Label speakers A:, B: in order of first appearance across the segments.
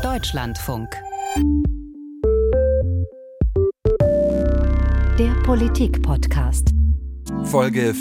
A: Deutschlandfunk. Der Politik-Podcast.
B: Folge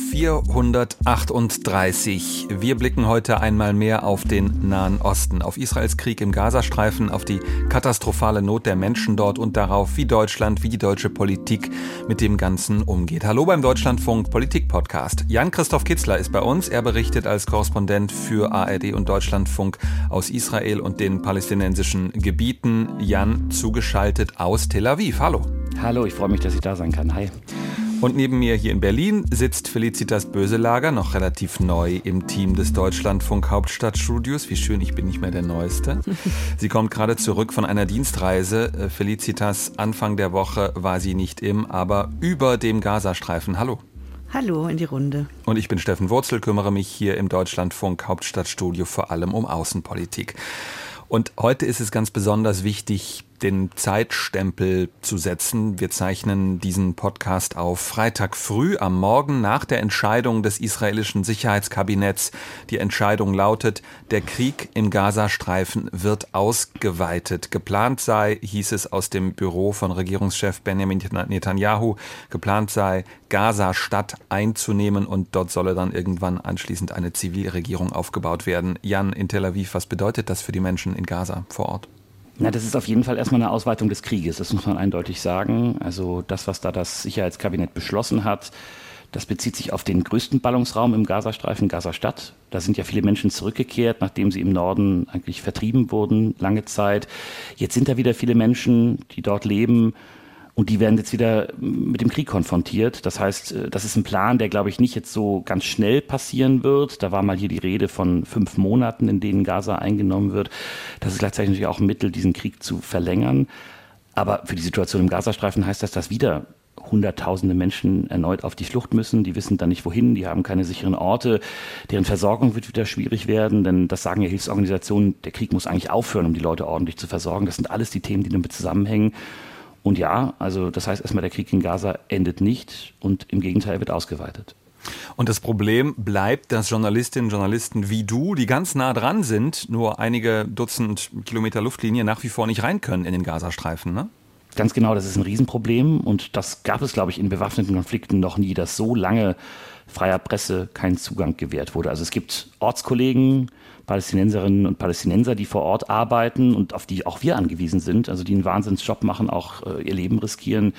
B: 438. Wir blicken heute einmal mehr auf den Nahen Osten, auf Israels Krieg im Gazastreifen, auf die katastrophale Not der Menschen dort und darauf, wie Deutschland, wie die deutsche Politik mit dem Ganzen umgeht. Hallo beim Deutschlandfunk Politik-Podcast. Jan-Christoph Kitzler ist bei uns. Er berichtet als Korrespondent für ARD und Deutschlandfunk aus Israel und den palästinensischen Gebieten. Jan, zugeschaltet aus Tel Aviv. Hallo.
C: Hallo, ich freue mich, dass ich da sein kann. Hi.
B: Und neben mir hier in Berlin sitzt Felicitas Böselager, noch relativ neu im Team des Deutschlandfunk Hauptstadtstudios. Wie schön, ich bin nicht mehr der Neueste. Sie kommt gerade zurück von einer Dienstreise. Felicitas, Anfang der Woche war sie nicht aber über dem Gazastreifen. Hallo.
D: Hallo in die Runde.
B: Und ich bin Steffen Wurzel, kümmere mich hier im Deutschlandfunk Hauptstadtstudio vor allem um Außenpolitik. Und heute ist es ganz besonders wichtig, den Zeitstempel zu setzen. Wir zeichnen diesen Podcast auf Freitag früh am Morgen nach der Entscheidung des israelischen Sicherheitskabinetts. Die Entscheidung lautet, der Krieg im Gazastreifen wird ausgeweitet. Geplant sei, hieß es aus dem Büro von Regierungschef Benjamin Netanyahu, geplant sei, Gaza-Stadt einzunehmen und dort solle dann irgendwann anschließend eine Zivilregierung aufgebaut werden. Jan, in Tel Aviv, was bedeutet das für die Menschen in Gaza vor Ort?
C: Na, das ist auf jeden Fall erstmal eine Ausweitung des Krieges, das muss man eindeutig sagen. Also das, was da das Sicherheitskabinett beschlossen hat, das bezieht sich auf den größten Ballungsraum im Gazastreifen, Gaza-Stadt. Da sind ja viele Menschen zurückgekehrt, nachdem sie im Norden eigentlich vertrieben wurden, lange Zeit. Jetzt sind da wieder viele Menschen, die dort leben. Und die werden jetzt wieder mit dem Krieg konfrontiert. Das heißt, das ist ein Plan, der, glaube ich, nicht jetzt so ganz schnell passieren wird. Da war mal hier die Rede von 5 Monaten, in denen Gaza eingenommen wird. Das ist gleichzeitig natürlich auch ein Mittel, diesen Krieg zu verlängern. Aber für die Situation im Gazastreifen heißt das, dass wieder Hunderttausende Menschen erneut auf die Flucht müssen. Die wissen dann nicht wohin, die haben keine sicheren Orte. Deren Versorgung wird wieder schwierig werden, denn das sagen ja Hilfsorganisationen, der Krieg muss eigentlich aufhören, um die Leute ordentlich zu versorgen. Das sind alles die Themen, die damit zusammenhängen. Und ja, also das heißt erstmal, der Krieg in Gaza endet nicht und im Gegenteil wird ausgeweitet.
B: Und das Problem bleibt, dass Journalistinnen und Journalisten wie du, die ganz nah dran sind, nur einige Dutzend Kilometer Luftlinie nach wie vor nicht rein können in den Gazastreifen, ne?
C: Ganz genau, das ist ein Riesenproblem und das gab es, glaube ich, in bewaffneten Konflikten noch nie, dass so lange freier Presse kein Zugang gewährt wurde. Also es gibt Ortskollegen, Palästinenserinnen und Palästinenser, die vor Ort arbeiten und auf die auch wir angewiesen sind, also die einen Wahnsinnsjob machen, auch ihr Leben riskieren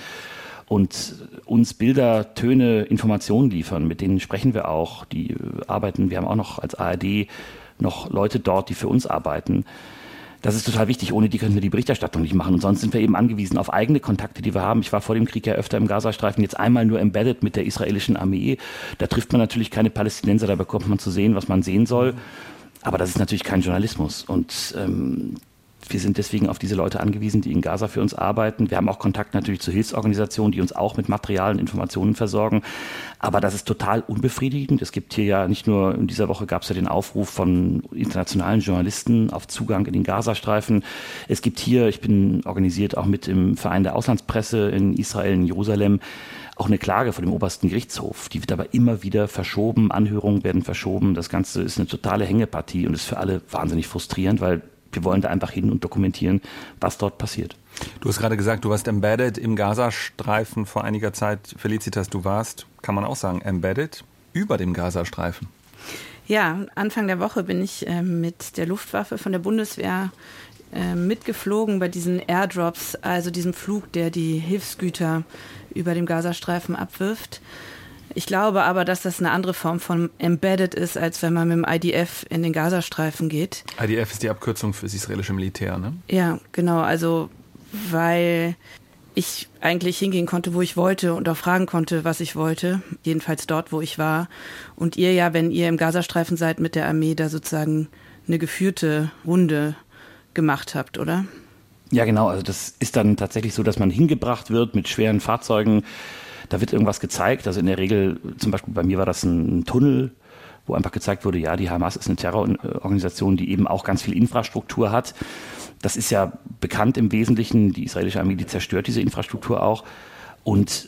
C: und uns Bilder, Töne, Informationen liefern. Mit denen sprechen wir auch, die arbeiten, wir haben auch noch als ARD noch Leute dort, die für uns arbeiten. Das ist total wichtig, ohne die können wir die Berichterstattung nicht machen und sonst sind wir eben angewiesen auf eigene Kontakte, die wir haben. Ich war vor dem Krieg ja öfter im Gazastreifen, jetzt einmal nur embedded mit der israelischen Armee. Da trifft man natürlich keine Palästinenser, da bekommt man zu sehen, was man sehen soll. Aber das ist natürlich kein Journalismus und wir sind deswegen auf diese Leute angewiesen, die in Gaza für uns arbeiten. Wir haben auch Kontakt natürlich zu Hilfsorganisationen, die uns auch mit Material und Informationen versorgen. Aber das ist total unbefriedigend. Es gibt hier ja nicht nur, in dieser Woche gab es ja den Aufruf von internationalen Journalisten auf Zugang in den Gazastreifen. Es gibt hier, ich bin organisiert auch mit im Verein der Auslandspresse in Israel, in Jerusalem, auch eine Klage vor dem obersten Gerichtshof. Die wird aber immer wieder verschoben, Anhörungen werden verschoben. Das Ganze ist eine totale Hängepartie und ist für alle wahnsinnig frustrierend, weil wir wollen da einfach hin und dokumentieren, was dort passiert.
B: Du hast gerade gesagt, du warst embedded im Gazastreifen vor einiger Zeit. Felicitas, du warst, kann man auch sagen, embedded über dem Gazastreifen.
D: Ja, Anfang der Woche bin ich mit der Luftwaffe von der Bundeswehr mitgeflogen bei diesen Airdrops, also diesem Flug, der die Hilfsgüter über dem Gazastreifen abwirft. Ich glaube aber, dass das eine andere Form von Embedded ist, als wenn man mit dem IDF in den Gazastreifen geht.
B: IDF ist die Abkürzung für das israelische Militär, ne?
D: Ja, genau. Also, weil ich eigentlich hingehen konnte, wo ich wollte und auch fragen konnte, was ich wollte. Jedenfalls dort, wo ich war. Und ihr ja, wenn ihr im Gazastreifen seid mit der Armee, da sozusagen eine geführte Runde gemacht habt, oder?
C: Ja, genau. Also das ist dann tatsächlich so, dass man hingebracht wird mit schweren Fahrzeugen. Da wird irgendwas gezeigt, also in der Regel, zum Beispiel bei mir war das ein Tunnel, wo einfach gezeigt wurde, ja, die Hamas ist eine Terrororganisation, die eben auch ganz viel Infrastruktur hat. Das ist ja bekannt im Wesentlichen, die israelische Armee, die zerstört diese Infrastruktur auch. Und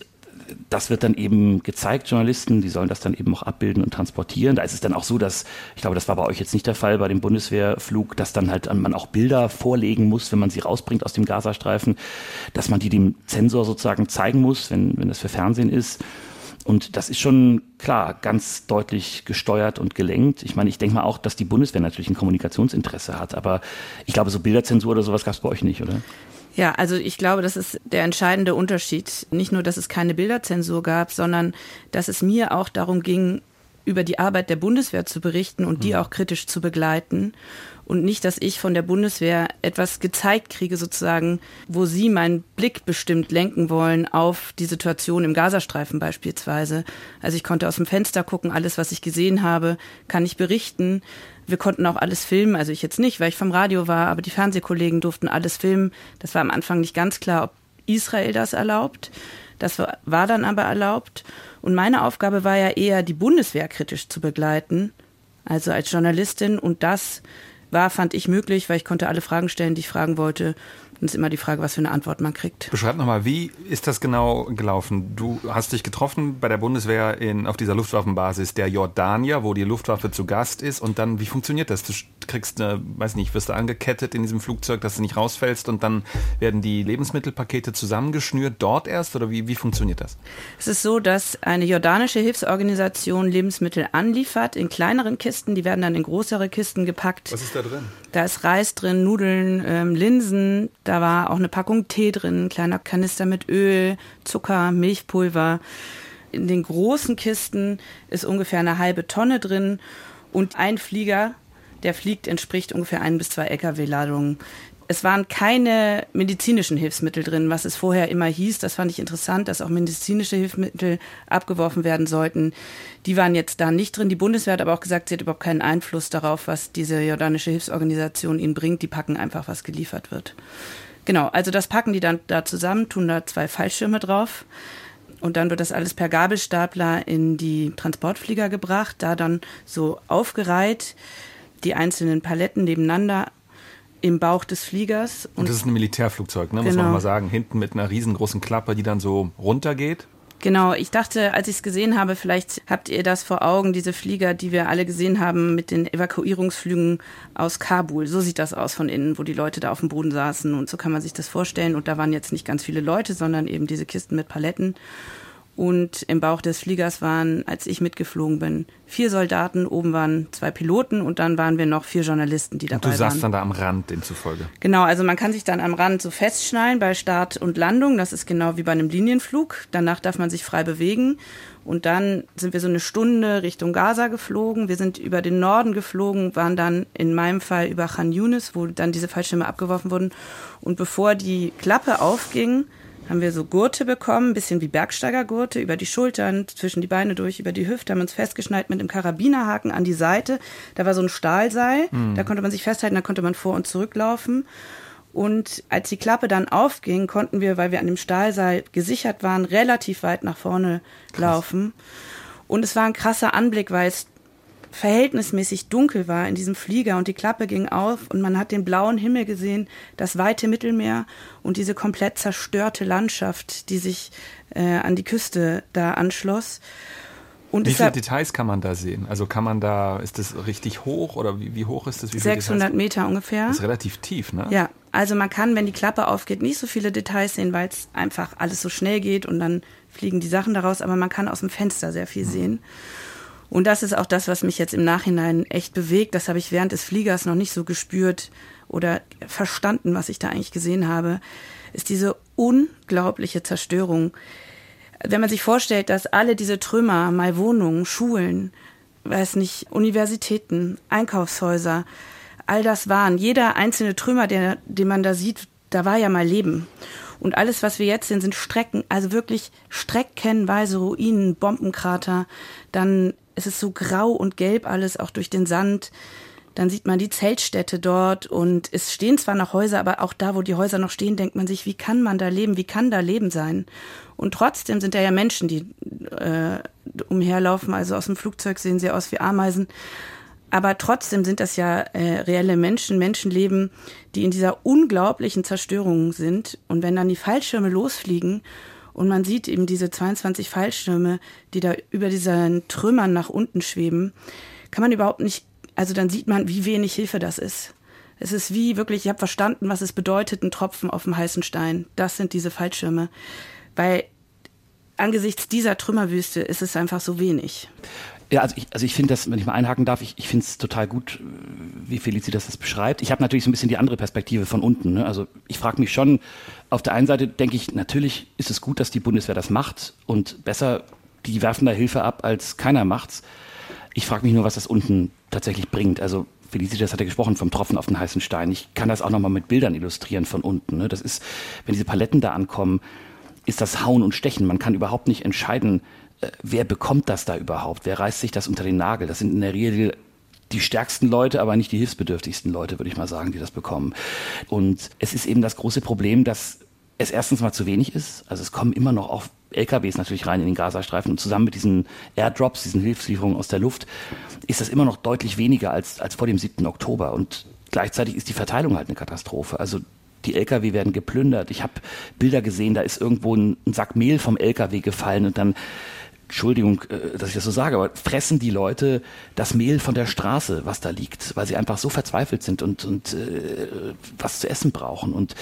C: das wird dann eben gezeigt, Journalisten, die sollen das dann eben auch abbilden und transportieren. Da ist es dann auch so, dass, ich glaube, das war bei euch jetzt nicht der Fall bei dem Bundeswehrflug, dass dann halt man auch Bilder vorlegen muss, wenn man sie rausbringt aus dem Gazastreifen, dass man die dem Zensor sozusagen zeigen muss, wenn das für Fernsehen ist. Und das ist schon, klar, ganz deutlich gesteuert und gelenkt. Ich meine, ich denke mal auch, dass die Bundeswehr natürlich ein Kommunikationsinteresse hat. Aber ich glaube, so Bilderzensur oder sowas gab es bei euch nicht, oder?
D: Ja, also ich glaube, das ist der entscheidende Unterschied. Nicht nur, dass es keine Bilderzensur gab, sondern dass es mir auch darum ging, über die Arbeit der Bundeswehr zu berichten und die auch kritisch zu begleiten. Und nicht, dass ich von der Bundeswehr etwas gezeigt kriege, sozusagen, wo sie meinen Blick bestimmt lenken wollen auf die Situation im Gazastreifen beispielsweise. Also ich konnte aus dem Fenster gucken, alles, was ich gesehen habe, kann ich berichten. Wir konnten auch alles filmen, also ich jetzt nicht, weil ich vom Radio war, aber die Fernsehkollegen durften alles filmen. Das war am Anfang nicht ganz klar, ob Israel das erlaubt. Das war dann aber erlaubt. Und meine Aufgabe war ja eher, die Bundeswehr kritisch zu begleiten, also als Journalistin. Und das fand ich möglich, weil ich konnte alle Fragen stellen, die ich fragen wollte. Und es ist immer die Frage, was für eine Antwort man kriegt.
B: Beschreib nochmal, wie ist das genau gelaufen? Du hast dich getroffen bei der Bundeswehr auf dieser Luftwaffenbasis der Jordanier, wo die Luftwaffe zu Gast ist. Und dann, wie funktioniert das? Du kriegst, wirst du angekettet in diesem Flugzeug, dass du nicht rausfällst und dann werden die Lebensmittelpakete zusammengeschnürt dort erst? Oder wie funktioniert das?
D: Es ist so, dass eine jordanische Hilfsorganisation Lebensmittel anliefert in kleineren Kisten. Die werden dann in größere Kisten gepackt.
B: Was ist da drin?
D: Da ist Reis drin, Nudeln, Linsen. Da war auch eine Packung Tee drin, ein kleiner Kanister mit Öl, Zucker, Milchpulver. In den großen Kisten ist ungefähr eine halbe Tonne drin und ein Flieger, der fliegt, entspricht ungefähr 1 bis 2 LKW-Ladungen. Es waren keine medizinischen Hilfsmittel drin, was es vorher immer hieß. Das fand ich interessant, dass auch medizinische Hilfsmittel abgeworfen werden sollten. Die waren jetzt da nicht drin. Die Bundeswehr hat aber auch gesagt, sie hat überhaupt keinen Einfluss darauf, was diese jordanische Hilfsorganisation ihnen bringt. Die packen einfach, was geliefert wird. Genau, also das packen die dann da zusammen, tun da 2 Fallschirme drauf. Und dann wird das alles per Gabelstapler in die Transportflieger gebracht, da dann so aufgereiht, die einzelnen Paletten nebeneinander im Bauch des Fliegers.
B: Und das ist ein Militärflugzeug, ne? Muss
D: Genau.
B: man mal sagen. Hinten mit einer riesengroßen Klappe, die dann so runtergeht.
D: Genau, ich dachte, als ich es gesehen habe, vielleicht habt ihr das vor Augen, diese Flieger, die wir alle gesehen haben mit den Evakuierungsflügen aus Kabul. So sieht das aus von innen, wo die Leute da auf dem Boden saßen und so kann man sich das vorstellen. Und da waren jetzt nicht ganz viele Leute, sondern eben diese Kisten mit Paletten. Und im Bauch des Fliegers waren, als ich mitgeflogen bin, 4 Soldaten, oben waren 2 Piloten und dann waren wir noch 4 Journalisten, die dabei waren.
B: Und du saßt dann da am Rand demzufolge?
D: Genau, also man kann sich dann am Rand so festschnallen bei Start und Landung. Das ist genau wie bei einem Linienflug. Danach darf man sich frei bewegen. Und dann sind wir so eine Stunde Richtung Gaza geflogen. Wir sind über den Norden geflogen, waren dann in meinem Fall über Khan Yunis, wo dann diese Fallschirme abgeworfen wurden. Und bevor die Klappe aufging, haben wir so Gurte bekommen, ein bisschen wie Bergsteigergurte, über die Schultern, zwischen die Beine durch, über die Hüfte, haben uns festgeschnallt mit einem Karabinerhaken an die Seite. Da war so ein Stahlseil, da konnte man sich festhalten, da konnte man vor- und zurücklaufen. Und als die Klappe dann aufging, konnten wir, weil wir an dem Stahlseil gesichert waren, relativ weit nach vorne laufen. Und es war ein krasser Anblick, weil es verhältnismäßig dunkel war in diesem Flieger und die Klappe ging auf und man hat den blauen Himmel gesehen, das weite Mittelmeer und diese komplett zerstörte Landschaft, die sich an die Küste da anschloss. Und
B: wie viele Details kann man da sehen? Also ist das richtig hoch oder wie hoch ist das? Wie
D: 600 Meter ungefähr.
B: Das ist relativ tief, ne?
D: Ja, also man kann, wenn die Klappe aufgeht, nicht so viele Details sehen, weil es einfach alles so schnell geht und dann fliegen die Sachen daraus, aber man kann aus dem Fenster sehr viel sehen. Und das ist auch das, was mich jetzt im Nachhinein echt bewegt. Das habe ich während des Fliegers noch nicht so gespürt oder verstanden, was ich da eigentlich gesehen habe, ist diese unglaubliche Zerstörung. Wenn man sich vorstellt, dass alle diese Trümmer, mal Wohnungen, Schulen, weiß nicht, Universitäten, Einkaufshäuser, all das waren. Jeder einzelne Trümmer, den man da sieht, da war ja mal Leben. Und alles, was wir jetzt sehen, sind Strecken, also wirklich streckenweise Ruinen, Bombenkrater. Dann ist es so grau und gelb alles, auch durch den Sand. Dann sieht man die Zeltstätte dort und es stehen zwar noch Häuser, aber auch da, wo die Häuser noch stehen, denkt man sich, wie kann man da leben, wie kann da Leben sein? Und trotzdem sind da ja Menschen, die umherlaufen, also aus dem Flugzeug sehen sie aus wie Ameisen. Aber trotzdem sind das ja reelle Menschen, Menschenleben, die in dieser unglaublichen Zerstörung sind. Und wenn dann die Fallschirme losfliegen und man sieht eben diese 22 Fallschirme, die da über diesen Trümmern nach unten schweben, kann man überhaupt nicht, also dann sieht man, wie wenig Hilfe das ist. Es ist wie wirklich, ich habe verstanden, was es bedeutet, ein Tropfen auf dem heißen Stein. Das sind diese Fallschirme. Weil angesichts dieser Trümmerwüste ist es einfach so wenig.
C: Ja, also ich finde das, wenn ich mal einhaken darf, ich finde es total gut, wie Felicitas das beschreibt. Ich habe natürlich so ein bisschen die andere Perspektive von unten. Ne? Also ich frage mich schon, auf der einen Seite denke ich, natürlich ist es gut, dass die Bundeswehr das macht und besser, die werfen da Hilfe ab, als keiner macht's. Ich frage mich nur, was das unten tatsächlich bringt. Also Felicitas hat ja gesprochen vom Tropfen auf den heißen Stein. Ich kann das auch nochmal mit Bildern illustrieren von unten. Ne? Das ist, wenn diese Paletten da ankommen, ist das Hauen und Stechen. Man kann überhaupt nicht entscheiden, wer bekommt das da überhaupt? Wer reißt sich das unter den Nagel? Das sind in der Regel die stärksten Leute, aber nicht die hilfsbedürftigsten Leute, würde ich mal sagen, die das bekommen. Und es ist eben das große Problem, dass es erstens mal zu wenig ist. Also es kommen immer noch auch LKWs natürlich rein in den Gazastreifen und zusammen mit diesen Airdrops, diesen Hilfslieferungen aus der Luft, ist das immer noch deutlich weniger als vor dem 7. Oktober. Und gleichzeitig ist die Verteilung halt eine Katastrophe. Also die LKW werden geplündert. Ich habe Bilder gesehen, da ist irgendwo ein Sack Mehl vom LKW gefallen und dann, Entschuldigung, dass ich das so sage, aber fressen die Leute das Mehl von der Straße, was da liegt, weil sie einfach so verzweifelt sind und was zu essen brauchen. Und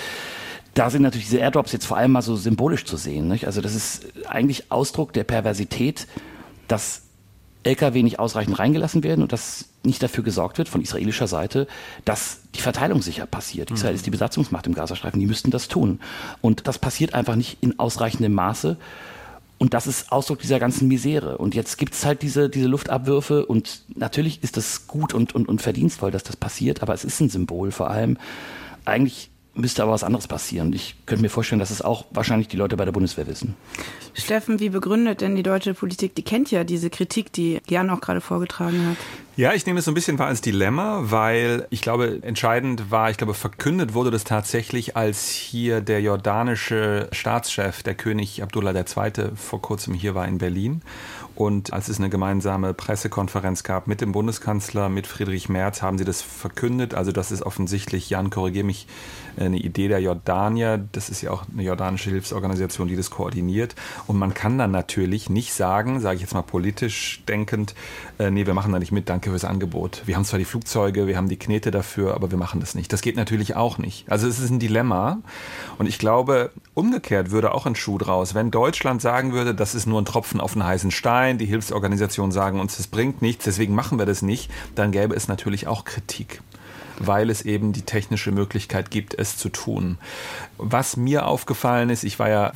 C: da sind natürlich diese Airdrops jetzt vor allem mal so symbolisch zu sehen. Nicht? Also das ist eigentlich Ausdruck der Perversität, dass LKW nicht ausreichend reingelassen werden und dass nicht dafür gesorgt wird von israelischer Seite, dass die Verteilung sicher passiert. Israel ist die Besatzungsmacht im Gazastreifen, die müssten das tun. Und das passiert einfach nicht in ausreichendem Maße. Und das ist Ausdruck dieser ganzen Misere. Und jetzt gibt es halt diese Luftabwürfe und natürlich ist das gut und verdienstvoll, dass das passiert, aber es ist ein Symbol vor allem. Eigentlich müsste aber was anderes passieren. Ich könnte mir vorstellen, dass es auch wahrscheinlich die Leute bei der Bundeswehr wissen.
D: Steffen, wie begründet denn die deutsche Politik, die kennt ja diese Kritik, die Jan auch gerade vorgetragen hat?
B: Ja, ich nehme es so ein bisschen wahr als Dilemma, weil ich glaube, entscheidend war, verkündet wurde das tatsächlich, als hier der jordanische Staatschef, der König Abdullah II., vor kurzem hier war in Berlin. Und als es eine gemeinsame Pressekonferenz gab mit dem Bundeskanzler, mit Friedrich Merz, haben sie das verkündet. Also das ist offensichtlich, Jan, korrigiere mich, eine Idee der Jordanier. Das ist ja auch eine jordanische Hilfsorganisation, die das koordiniert. Und man kann dann natürlich nicht sagen, sage ich jetzt mal politisch denkend, nee, wir machen da nicht mit, danke fürs Angebot. Wir haben zwar die Flugzeuge, wir haben die Knete dafür, aber wir machen das nicht. Das geht natürlich auch nicht. Also es ist ein Dilemma. Und ich glaube, umgekehrt würde auch ein Schuh draus. Wenn Deutschland sagen würde, das ist nur ein Tropfen auf einen heißen Stein, die Hilfsorganisationen sagen uns, das bringt nichts, deswegen machen wir das nicht, dann gäbe es natürlich auch Kritik, weil es eben die technische Möglichkeit gibt, es zu tun. Was mir aufgefallen ist, ich war ja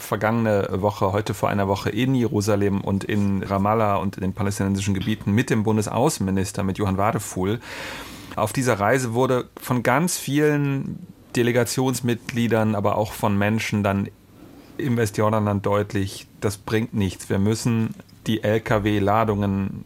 B: heute vor einer Woche in Jerusalem und in Ramallah und in den palästinensischen Gebieten mit dem Bundesaußenminister, mit Johann Wadefuhl. Auf dieser Reise wurde von ganz vielen Delegationsmitgliedern, aber auch von Menschen dann im Westjordanland deutlich, das bringt nichts. Wir müssen die Lkw-Ladungen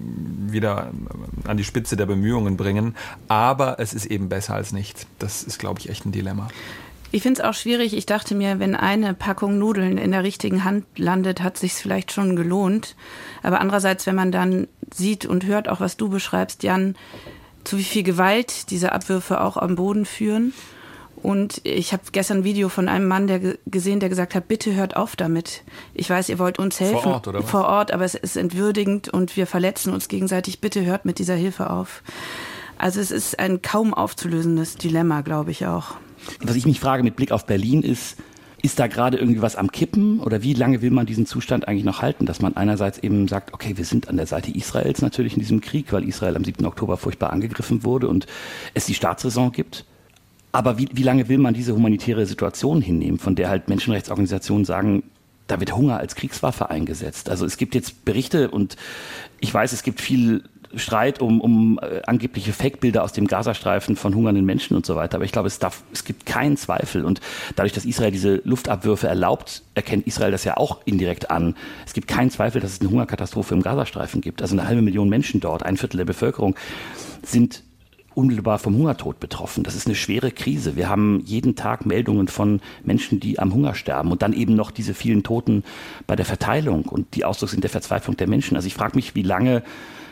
B: wieder an die Spitze der Bemühungen bringen. Aber es ist eben besser als nichts. Das ist, glaube ich, echt ein Dilemma.
D: Ich finde es auch schwierig. Ich dachte mir, wenn eine Packung Nudeln in der richtigen Hand landet, hat es sich vielleicht schon gelohnt. Aber andererseits, wenn man dann sieht und hört, auch was du beschreibst, Jan, zu wie viel Gewalt diese Abwürfe auch am Boden führen. Und ich habe gestern ein Video von einem Mann gesehen, der gesagt hat, bitte hört auf damit. Ich weiß, ihr wollt uns helfen.
B: Vor Ort, oder was?
D: Vor Ort, aber es ist entwürdigend und wir verletzen uns gegenseitig. Bitte hört mit dieser Hilfe auf. Also es ist ein kaum aufzulösendes Dilemma, glaube ich auch.
C: Was ich mich frage mit Blick auf Berlin ist da gerade irgendwie was am Kippen oder wie lange will man diesen Zustand eigentlich noch halten, dass man einerseits eben sagt, okay, wir sind an der Seite Israels natürlich in diesem Krieg, weil Israel am 7. Oktober furchtbar angegriffen wurde und es die Staatsräson gibt. Aber wie lange will man diese humanitäre Situation hinnehmen, von der halt Menschenrechtsorganisationen sagen, da wird Hunger als Kriegswaffe eingesetzt. Also es gibt jetzt Berichte und ich weiß, es gibt viel Streit um angebliche Fake-Bilder aus dem Gazastreifen von hungernden Menschen und so weiter. Aber ich glaube, es gibt keinen Zweifel. Und dadurch, dass Israel diese Luftabwürfe erlaubt, erkennt Israel das ja auch indirekt an. Es gibt keinen Zweifel, dass es eine Hungerkatastrophe im Gazastreifen gibt. Also 500.000 Menschen dort, 1/4 der Bevölkerung, sind unmittelbar vom Hungertod betroffen. Das ist eine schwere Krise. Wir haben jeden Tag Meldungen von Menschen, die am Hunger sterben und dann eben noch diese vielen Toten bei der Verteilung und die Ausdruck sind der Verzweiflung der Menschen. Also ich frage mich, wie lange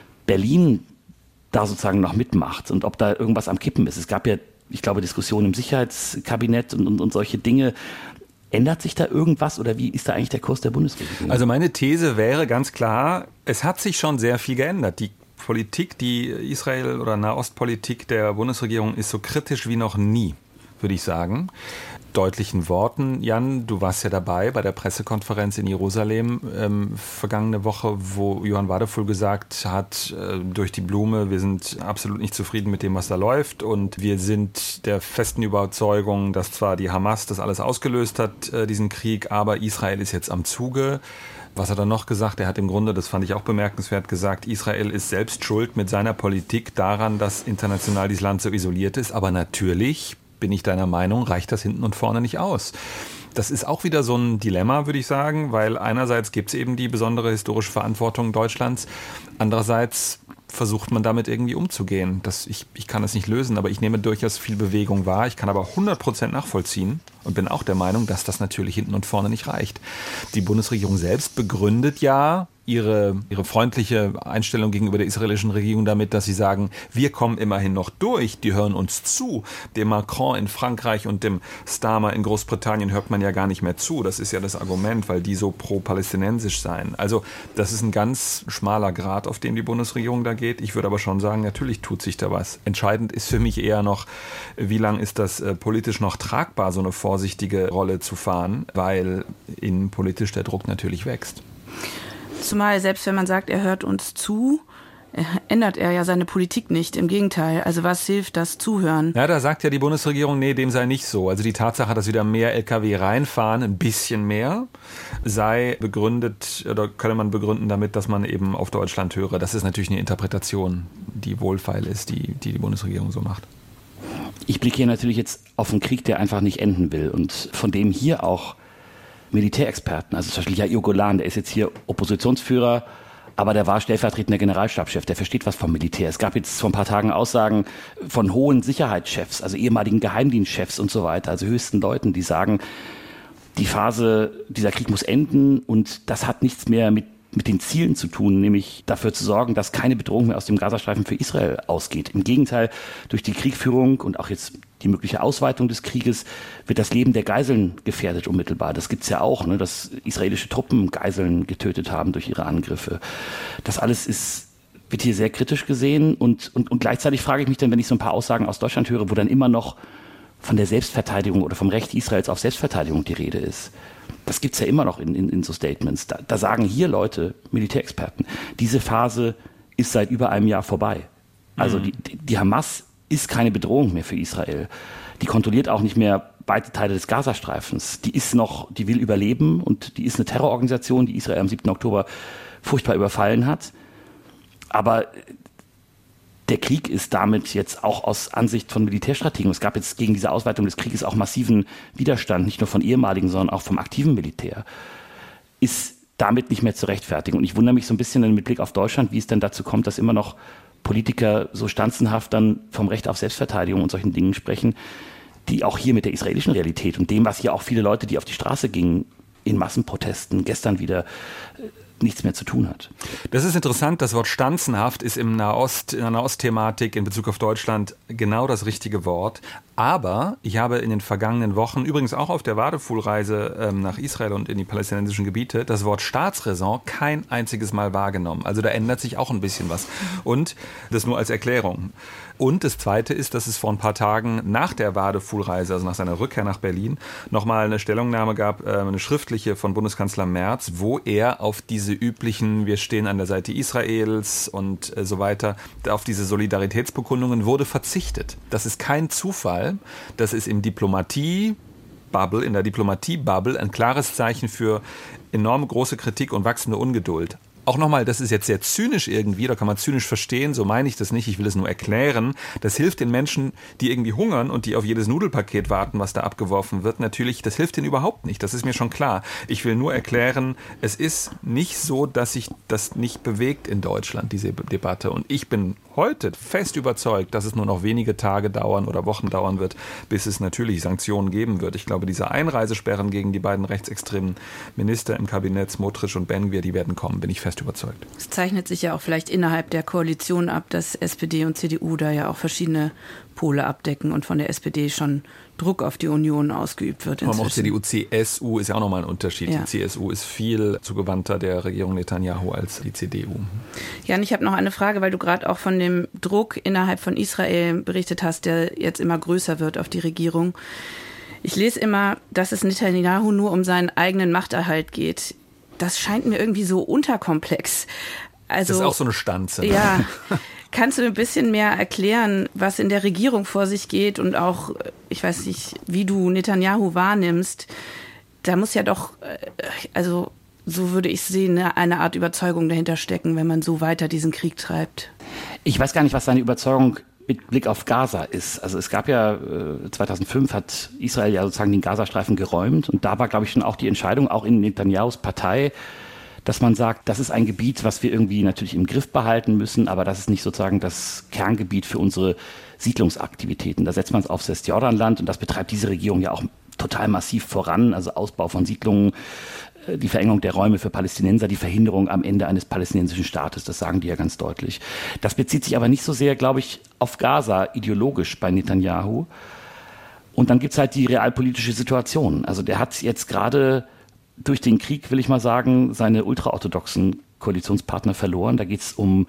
C: Berlin da sozusagen noch mitmacht und ob da irgendwas am Kippen ist. Es gab ja, ich glaube, Diskussionen im Sicherheitskabinett und solche Dinge. Ändert sich da irgendwas oder wie ist da eigentlich der Kurs der Bundesregierung?
B: Also meine These wäre ganz klar, es hat sich schon sehr viel geändert. Die Politik, die Israel- oder Nahostpolitik der Bundesregierung ist so kritisch wie noch nie, würde ich sagen. Deutlichen Worten, Jan, du warst ja dabei bei der Pressekonferenz in Jerusalem vergangene Woche, wo Johann Wadefull gesagt hat, durch die Blume, wir sind absolut nicht zufrieden mit dem, was da läuft und wir sind der festen Überzeugung, dass zwar die Hamas das alles ausgelöst hat, diesen Krieg, aber Israel ist jetzt am Zuge. Was hat er noch gesagt? Er hat im Grunde, das fand ich auch bemerkenswert, gesagt, Israel ist selbst schuld mit seiner Politik daran, dass international dieses Land so isoliert ist, aber natürlich bin ich deiner Meinung, reicht das hinten und vorne nicht aus. Das ist auch wieder so ein Dilemma, würde ich sagen, weil einerseits gibt es eben die besondere historische Verantwortung Deutschlands, andererseits versucht man damit irgendwie umzugehen. Ich kann das nicht lösen, aber ich nehme durchaus viel Bewegung wahr. Ich kann aber 100% nachvollziehen und bin auch der Meinung, dass das natürlich hinten und vorne nicht reicht. Die Bundesregierung selbst begründet ja ihre freundliche Einstellung gegenüber der israelischen Regierung damit, dass sie sagen, wir kommen immerhin noch durch, die hören uns zu. Dem Macron in Frankreich und dem Starmer in Großbritannien hört man ja gar nicht mehr zu. Das ist ja das Argument, weil die so pro-palästinensisch seien. Also das ist ein ganz schmaler Grat, auf den die Bundesregierung da geht. Ich würde aber schon sagen, natürlich tut sich da was. Entscheidend ist für mich eher noch, wie lang ist das politisch noch tragbar, so eine vorsichtige Rolle zu fahren, weil innenpolitisch der Druck natürlich wächst.
D: Zumal selbst wenn man sagt, er hört uns zu, ändert er ja seine Politik nicht. Im Gegenteil. Also was hilft das Zuhören?
B: Ja, da sagt ja die Bundesregierung, nee, dem sei nicht so. Also die Tatsache, dass wieder mehr Lkw reinfahren, ein bisschen mehr, sei begründet oder könne man begründen damit, dass man eben auf Deutschland höre. Das ist natürlich eine Interpretation, die wohlfeil ist, die Bundesregierung so macht.
C: Ich blicke hier natürlich jetzt auf einen Krieg, der einfach nicht enden will und von dem hier auch Militärexperten, also zum Beispiel Yair Golan, der ist jetzt hier Oppositionsführer, aber der war stellvertretender Generalstabschef, der versteht was vom Militär. Es gab jetzt vor ein paar Tagen Aussagen von hohen Sicherheitschefs, also ehemaligen Geheimdienstchefs und so weiter, also höchsten Leuten, die sagen, die Phase, dieser Krieg muss enden und das hat nichts mehr mit den Zielen zu tun, nämlich dafür zu sorgen, dass keine Bedrohung mehr aus dem Gazastreifen für Israel ausgeht. Im Gegenteil, durch die Kriegführung und auch jetzt die mögliche Ausweitung des Krieges wird das Leben der Geiseln gefährdet unmittelbar. Das gibt's ja auch, ne, dass israelische Truppen Geiseln getötet haben durch ihre Angriffe. Das alles wird hier sehr kritisch gesehen und gleichzeitig frage ich mich dann, wenn ich so ein paar Aussagen aus Deutschland höre, wo dann immer noch von der Selbstverteidigung oder vom Recht Israels auf Selbstverteidigung die Rede ist. Das gibt's ja immer noch in so Statements. Da sagen hier Leute, Militärexperten, diese Phase ist seit über einem Jahr vorbei. Also die Hamas ist keine Bedrohung mehr für Israel. Die kontrolliert auch nicht mehr weite Teile des Gazastreifens. Die will überleben und die ist eine Terrororganisation, die Israel am 7. Oktober furchtbar überfallen hat. Aber der Krieg ist damit jetzt auch aus Ansicht von Militärstrategen, es gab jetzt gegen diese Ausweitung des Krieges auch massiven Widerstand, nicht nur von ehemaligen, sondern auch vom aktiven Militär, ist damit nicht mehr zu rechtfertigen. Und ich wundere mich so ein bisschen mit Blick auf Deutschland, wie es denn dazu kommt, dass immer noch Politiker so stanzenhaft dann vom Recht auf Selbstverteidigung und solchen Dingen sprechen, die auch hier mit der israelischen Realität und dem, was hier auch viele Leute, die auf die Straße gingen, in Massenprotesten gestern wieder nichts mehr zu tun hat.
B: Das ist interessant. Das Wort stanzenhaft ist in der Nahost-Thematik in Bezug auf Deutschland genau das richtige Wort. Aber ich habe in den vergangenen Wochen, übrigens auch auf der Wadefull-Reise nach Israel und in die palästinensischen Gebiete, das Wort Staatsräson kein einziges Mal wahrgenommen. Also da ändert sich auch ein bisschen was. Und das nur als Erklärung. Und das Zweite ist, dass es vor ein paar Tagen nach der Wadefull-Reise, also nach seiner Rückkehr nach Berlin, nochmal eine Stellungnahme gab, eine schriftliche von Bundeskanzler Merz, wo er auf diese üblichen, wir stehen an der Seite Israels und so weiter, auf diese Solidaritätsbekundungen wurde verzichtet. Das ist kein Zufall, das ist in der Diplomatie-Bubble ein klares Zeichen für enorm große Kritik und wachsende Ungeduld. Auch nochmal, das ist jetzt sehr zynisch irgendwie, da kann man zynisch verstehen, so meine ich das nicht, ich will es nur erklären. Das hilft den Menschen, die irgendwie hungern und die auf jedes Nudelpaket warten, was da abgeworfen wird, natürlich, das hilft denen überhaupt nicht, das ist mir schon klar. Ich will nur erklären, es ist nicht so, dass sich das nicht bewegt in Deutschland, diese Debatte. Und ich bin heute fest überzeugt, dass es nur noch wenige Tage dauern oder Wochen dauern wird, bis es natürlich Sanktionen geben wird. Ich glaube, diese Einreisesperren gegen die beiden rechtsextremen Minister im Kabinett, Smotrich und Ben-Gvir, die werden kommen, bin ich fest fest überzeugt.
D: Es zeichnet sich ja auch vielleicht innerhalb der Koalition ab, dass SPD und CDU da ja auch verschiedene Pole abdecken und von der SPD schon Druck auf die Union ausgeübt wird.
B: Vor allem auch CDU, CSU ist ja auch nochmal ein Unterschied.
D: Ja.
B: Die CSU ist viel zugewandter der Regierung Netanyahu als die CDU.
D: Jan, ich habe noch eine Frage, weil du gerade auch von dem Druck innerhalb von Israel berichtet hast, der jetzt immer größer wird auf die Regierung. Ich lese immer, dass es Netanyahu nur um seinen eigenen Machterhalt geht. Das scheint mir irgendwie so unterkomplex. Also,
B: das ist auch so eine Stanze. Ne?
D: Ja. Kannst du ein bisschen mehr erklären, was in der Regierung vor sich geht und auch, ich weiß nicht, wie du Netanyahu wahrnimmst? Da muss ja doch, also so würde ich sehen, eine Art Überzeugung dahinter stecken, wenn man so weiter diesen Krieg treibt.
C: Ich weiß gar nicht, was seine Überzeugung mit Blick auf Gaza ist. Also es gab ja, 2005 hat Israel ja sozusagen den Gazastreifen geräumt und da war, glaube ich, schon auch die Entscheidung, auch in Netanyahus Partei, dass man sagt, das ist ein Gebiet, was wir irgendwie natürlich im Griff behalten müssen, aber das ist nicht sozusagen das Kerngebiet für unsere Siedlungsaktivitäten. Da setzt man es aufs Westjordanland und das betreibt diese Regierung ja auch total massiv voran, also Ausbau von Siedlungen, die Verengung der Räume für Palästinenser, die Verhinderung am Ende eines palästinensischen Staates, das sagen die ja ganz deutlich. Das bezieht sich aber nicht so sehr, glaube ich, auf Gaza ideologisch bei Netanyahu. Und dann gibt's halt die realpolitische Situation. Also der hat jetzt gerade durch den Krieg, will ich mal sagen, seine ultraorthodoxen Koalitionspartner verloren. Da geht's um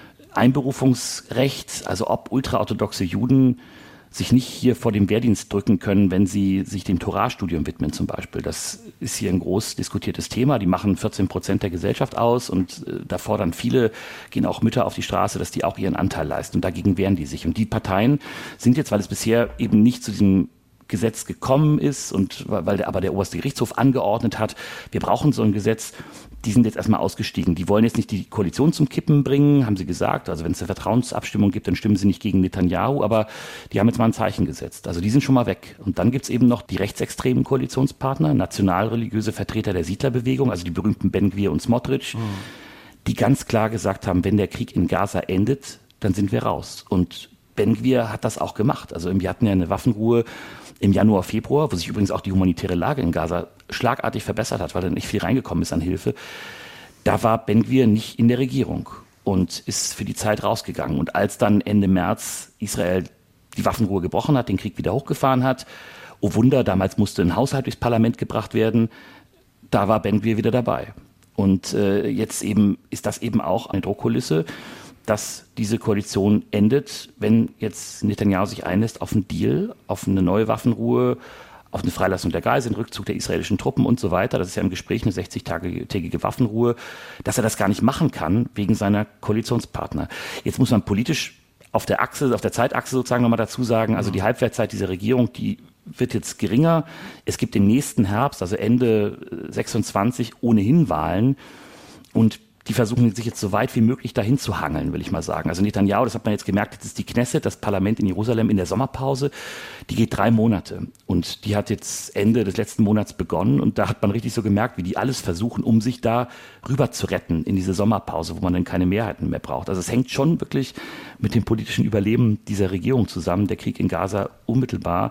C: Einberufungsrecht, also ob ultraorthodoxe Juden sich nicht hier vor dem Wehrdienst drücken können, wenn sie sich dem Torah-Studium widmen zum Beispiel. Das ist hier ein groß diskutiertes Thema. Die machen 14% der Gesellschaft aus und da fordern viele, gehen auch Mütter auf die Straße, dass die auch ihren Anteil leisten. Und dagegen wehren die sich. Und die Parteien sind jetzt, weil es bisher eben nicht zu diesem Gesetz gekommen ist und weil aber der oberste Gerichtshof angeordnet hat, wir brauchen so ein Gesetz, die sind jetzt erstmal ausgestiegen. Die wollen jetzt nicht die Koalition zum Kippen bringen, haben sie gesagt. Also wenn es eine Vertrauensabstimmung gibt, dann stimmen sie nicht gegen Netanyahu, aber die haben jetzt mal ein Zeichen gesetzt. Also die sind schon mal weg. Und dann gibt's eben noch die rechtsextremen Koalitionspartner, nationalreligiöse Vertreter der Siedlerbewegung, also die berühmten Ben Gvir und Smotrich, die ganz klar gesagt haben, wenn der Krieg in Gaza endet, dann sind wir raus. Und Ben Gvir hat das auch gemacht. Also wir hatten ja eine Waffenruhe im Januar, Februar, wo sich übrigens auch die humanitäre Lage in Gaza schlagartig verbessert hat, weil da nicht viel reingekommen ist an Hilfe. Da war Ben Gvir nicht in der Regierung und ist für die Zeit rausgegangen. Und als dann Ende März Israel die Waffenruhe gebrochen hat, den Krieg wieder hochgefahren hat, oh Wunder, damals musste ein Haushalt durchs Parlament gebracht werden, da war Ben Gvir wieder dabei. Und jetzt eben ist das eben auch eine Druckkulisse, dass diese Koalition endet, wenn jetzt Netanyahu sich einlässt auf einen Deal, auf eine neue Waffenruhe, auf eine Freilassung der Geiseln, Rückzug der israelischen Truppen und so weiter. Das ist ja im Gespräch eine 60-tägige Waffenruhe, dass er das gar nicht machen kann wegen seiner Koalitionspartner. Jetzt muss man politisch auf der Zeitachse sozusagen nochmal dazu sagen, also die Halbwertszeit dieser Regierung, die wird jetzt geringer. Es gibt im nächsten Herbst, also Ende 26, ohnehin Wahlen und die versuchen sich jetzt so weit wie möglich dahin zu hangeln, will ich mal sagen. Also Netanyahu, das hat man jetzt gemerkt, jetzt ist die Knesset, das Parlament in Jerusalem in der Sommerpause, die geht 3 Monate. Und die hat jetzt Ende des letzten Monats begonnen und da hat man richtig so gemerkt, wie die alles versuchen, um sich da rüber zu retten in diese Sommerpause, wo man dann keine Mehrheiten mehr braucht. Also es hängt schon wirklich mit dem politischen Überleben dieser Regierung zusammen, der Krieg in Gaza unmittelbar.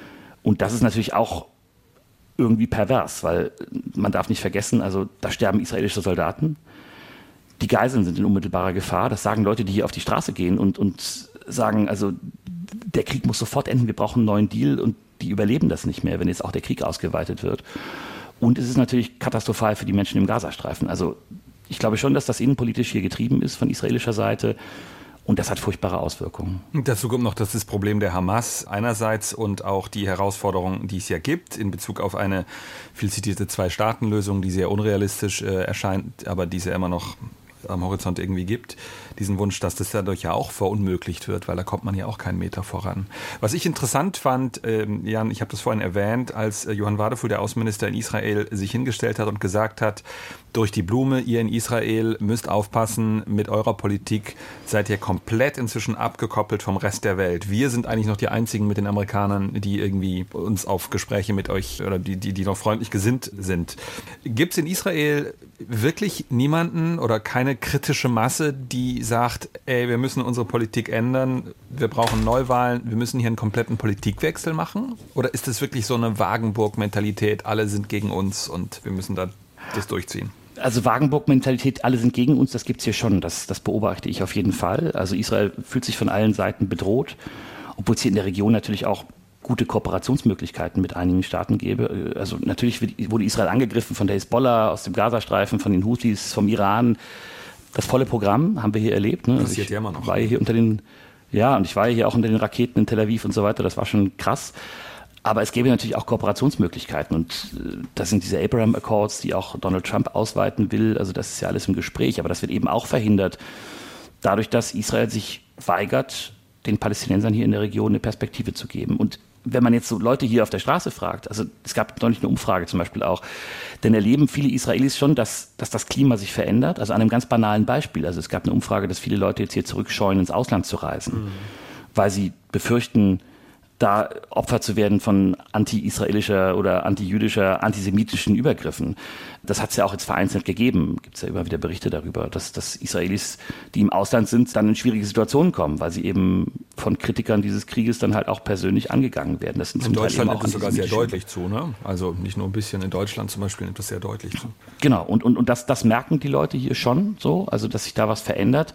C: Und das ist natürlich auch irgendwie pervers, weil man darf nicht vergessen, also da sterben israelische Soldaten. Die Geiseln sind in unmittelbarer Gefahr. Das sagen Leute, die hier auf die Straße gehen und sagen, also der Krieg muss sofort enden, wir brauchen einen neuen Deal und die überleben das nicht mehr, wenn jetzt auch der Krieg ausgeweitet wird. Und es ist natürlich katastrophal für die Menschen im Gazastreifen. Also ich glaube schon, dass das innenpolitisch hier getrieben ist von israelischer Seite und das hat furchtbare Auswirkungen.
B: Dazu kommt noch das Problem der Hamas einerseits und auch die Herausforderungen, die es ja gibt in Bezug auf eine viel zitierte Zwei-Staaten-Lösung, die sehr unrealistisch erscheint, aber die es ja immer noch am Horizont irgendwie gibt, diesen Wunsch, dass das dadurch ja auch verunmöglicht wird, weil da kommt man ja auch keinen Meter voran. Was ich interessant fand, Jan, ich habe das vorhin erwähnt, als Johann Wadefuhl, der Außenminister in Israel, sich hingestellt hat und gesagt hat, durch die Blume, ihr in Israel müsst aufpassen, mit eurer Politik seid ihr komplett inzwischen abgekoppelt vom Rest der Welt. Wir sind eigentlich noch die einzigen mit den Amerikanern, die irgendwie uns auf Gespräche mit euch oder die noch freundlich gesinnt sind. Gibt es in Israel wirklich niemanden oder keine kritische Masse, die sagt, ey, wir müssen unsere Politik ändern, wir brauchen Neuwahlen, wir müssen hier einen kompletten Politikwechsel machen? Oder ist das wirklich so eine Wagenburg-Mentalität, alle sind gegen uns und wir müssen da das durchziehen?
C: Also Wagenburg-Mentalität, alle sind gegen uns, das gibt's hier schon, das beobachte ich auf jeden Fall. Also Israel fühlt sich von allen Seiten bedroht, obwohl es hier in der Region natürlich auch gute Kooperationsmöglichkeiten mit einigen Staaten gäbe. Also natürlich wurde Israel angegriffen von der Hisbollah, aus dem Gazastreifen, von den Houthis, vom Iran. Das volle Programm haben wir hier erlebt. Ne?
B: Passiert ja immer noch.
C: Und ich war hier auch unter den Raketen in Tel Aviv und so weiter, das war schon krass. Aber es gäbe natürlich auch Kooperationsmöglichkeiten und das sind diese Abraham Accords, die auch Donald Trump ausweiten will. Also das ist ja alles im Gespräch, aber das wird eben auch verhindert dadurch, dass Israel sich weigert, den Palästinensern hier in der Region eine Perspektive zu geben. Und wenn man jetzt so Leute hier auf der Straße fragt, also es gab neulich eine Umfrage zum Beispiel auch, denn erleben viele Israelis schon, dass das Klima sich verändert. Also an einem ganz banalen Beispiel. Also es gab eine Umfrage, dass viele Leute jetzt hier zurückscheuen, ins Ausland zu reisen, weil sie befürchten, da Opfer zu werden von anti-israelischer oder anti-jüdischer, antisemitischen Übergriffen. Das hat es ja auch jetzt vereinzelt gegeben. Gibt es ja immer wieder Berichte darüber, dass Israelis, die im Ausland sind, dann in schwierige Situationen kommen, weil sie eben von Kritikern dieses Krieges dann halt auch persönlich angegangen werden. Das sind
B: in Deutschland nimmt es sogar sehr deutlich zu, ne? Also nicht nur ein bisschen, in Deutschland zum Beispiel nimmt das sehr deutlich zu.
C: Genau, und das merken die Leute hier schon so, also dass sich da was verändert.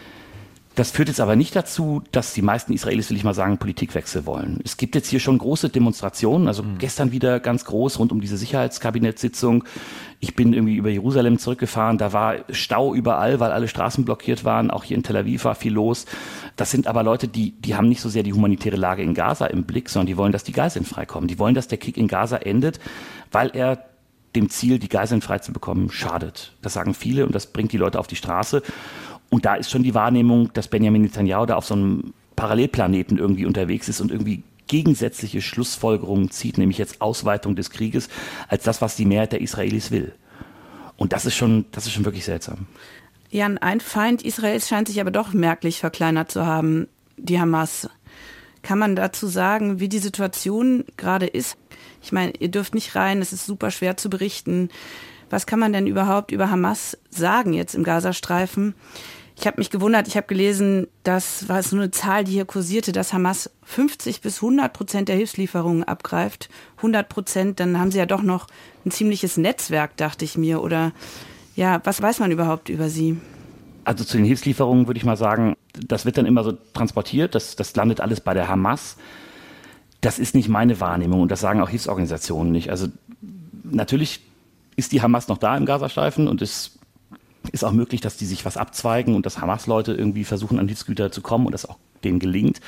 C: Das führt jetzt aber nicht dazu, dass die meisten Israelis, will ich mal sagen, Politikwechsel wollen. Es gibt jetzt hier schon große Demonstrationen, also gestern wieder ganz groß rund um diese Sicherheitskabinettssitzung. Ich bin irgendwie über Jerusalem zurückgefahren, da war Stau überall, weil alle Straßen blockiert waren, auch hier in Tel Aviv war viel los. Das sind aber Leute, die haben nicht so sehr die humanitäre Lage in Gaza im Blick, sondern die wollen, dass die Geiseln freikommen. Die wollen, dass der Krieg in Gaza endet, weil er dem Ziel, die Geiseln frei zu bekommen, schadet. Das sagen viele und das bringt die Leute auf die Straße. Und da ist schon die Wahrnehmung, dass Benjamin Netanyahu da auf so einem Parallelplaneten irgendwie unterwegs ist und irgendwie gegensätzliche Schlussfolgerungen zieht, nämlich jetzt Ausweitung des Krieges, als das, was die Mehrheit der Israelis will. Und das ist schon wirklich seltsam.
D: Jan, ein Feind Israels scheint sich aber doch merklich verkleinert zu haben, die Hamas. Kann man dazu sagen, wie die Situation gerade ist? Ich meine, ihr dürft nicht rein, es ist super schwer zu berichten. Was kann man denn überhaupt über Hamas sagen jetzt im Gazastreifen? Ich habe mich gewundert, ich habe gelesen, das war so eine Zahl, die hier kursierte, dass Hamas 50-100% der Hilfslieferungen abgreift. 100%, dann haben sie ja doch noch ein ziemliches Netzwerk, dachte ich mir. Oder ja, was weiß man überhaupt über sie?
C: Also zu den Hilfslieferungen würde ich mal sagen, das wird dann immer so transportiert, das landet alles bei der Hamas. Das ist nicht meine Wahrnehmung und das sagen auch Hilfsorganisationen nicht. Also natürlich ist die Hamas noch da im Gazastreifen und es ist auch möglich, dass die sich was abzweigen und dass Hamas-Leute irgendwie versuchen, an Hilfsgüter zu kommen und das auch denen gelingt.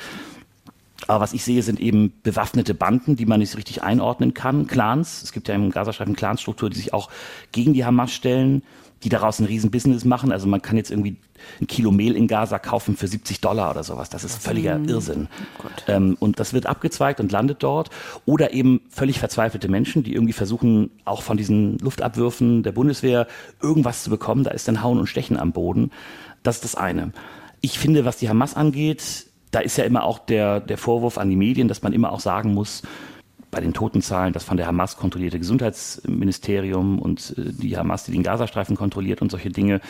C: Aber was ich sehe, sind eben bewaffnete Banden, die man nicht so richtig einordnen kann. Clans, es gibt ja im Gazastreifen Clansstruktur, die sich auch gegen die Hamas stellen, die daraus ein Riesenbusiness machen. Also man kann jetzt irgendwie ein Kilo Mehl in Gaza kaufen für $70 oder sowas. Das ist völliger Irrsinn. Und das wird abgezweigt und landet dort. Oder eben völlig verzweifelte Menschen, die irgendwie versuchen, auch von diesen Luftabwürfen der Bundeswehr irgendwas zu bekommen. Da ist dann Hauen und Stechen am Boden. Das ist das eine. Ich finde, was die Hamas angeht, da ist ja immer auch der Vorwurf an die Medien, dass man immer auch sagen muss, bei den Totenzahlen, das von der Hamas kontrollierte Gesundheitsministerium und die Hamas, die den Gazastreifen kontrolliert und solche Dinge.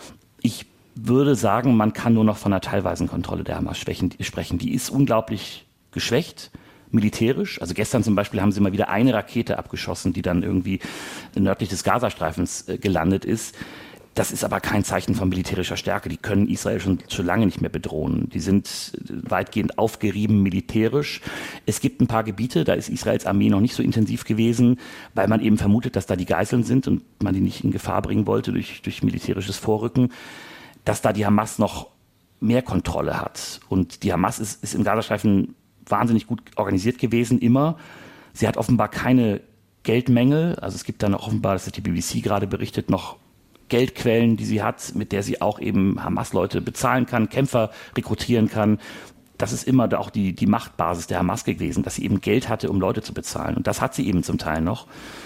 C: Ich würde sagen, man kann nur noch von einer teilweisen Kontrolle der Hamas sprechen. Die ist unglaublich geschwächt, militärisch. Also gestern zum Beispiel haben sie mal wieder eine Rakete abgeschossen, die dann irgendwie nördlich des Gazastreifens gelandet ist. Das ist aber kein Zeichen von militärischer Stärke. Die können Israel schon lange nicht mehr bedrohen. Die sind weitgehend aufgerieben militärisch. Es gibt ein paar Gebiete, da ist Israels Armee noch nicht so intensiv gewesen, weil man eben vermutet, dass da die Geiseln sind und man die nicht in Gefahr bringen wollte durch militärisches Vorrücken, dass da die Hamas noch mehr Kontrolle hat. Und die Hamas ist im Gazastreifen wahnsinnig gut organisiert gewesen, immer. Sie hat offenbar keine Geldmängel. Also es gibt dann offenbar, das hat die BBC gerade berichtet, noch Geldquellen, die sie hat, mit der sie auch eben Hamas-Leute bezahlen kann, Kämpfer rekrutieren kann. Das ist immer auch die Machtbasis der Hamas gewesen, dass sie eben Geld hatte, um Leute zu bezahlen. Und das hat sie eben zum Teil noch.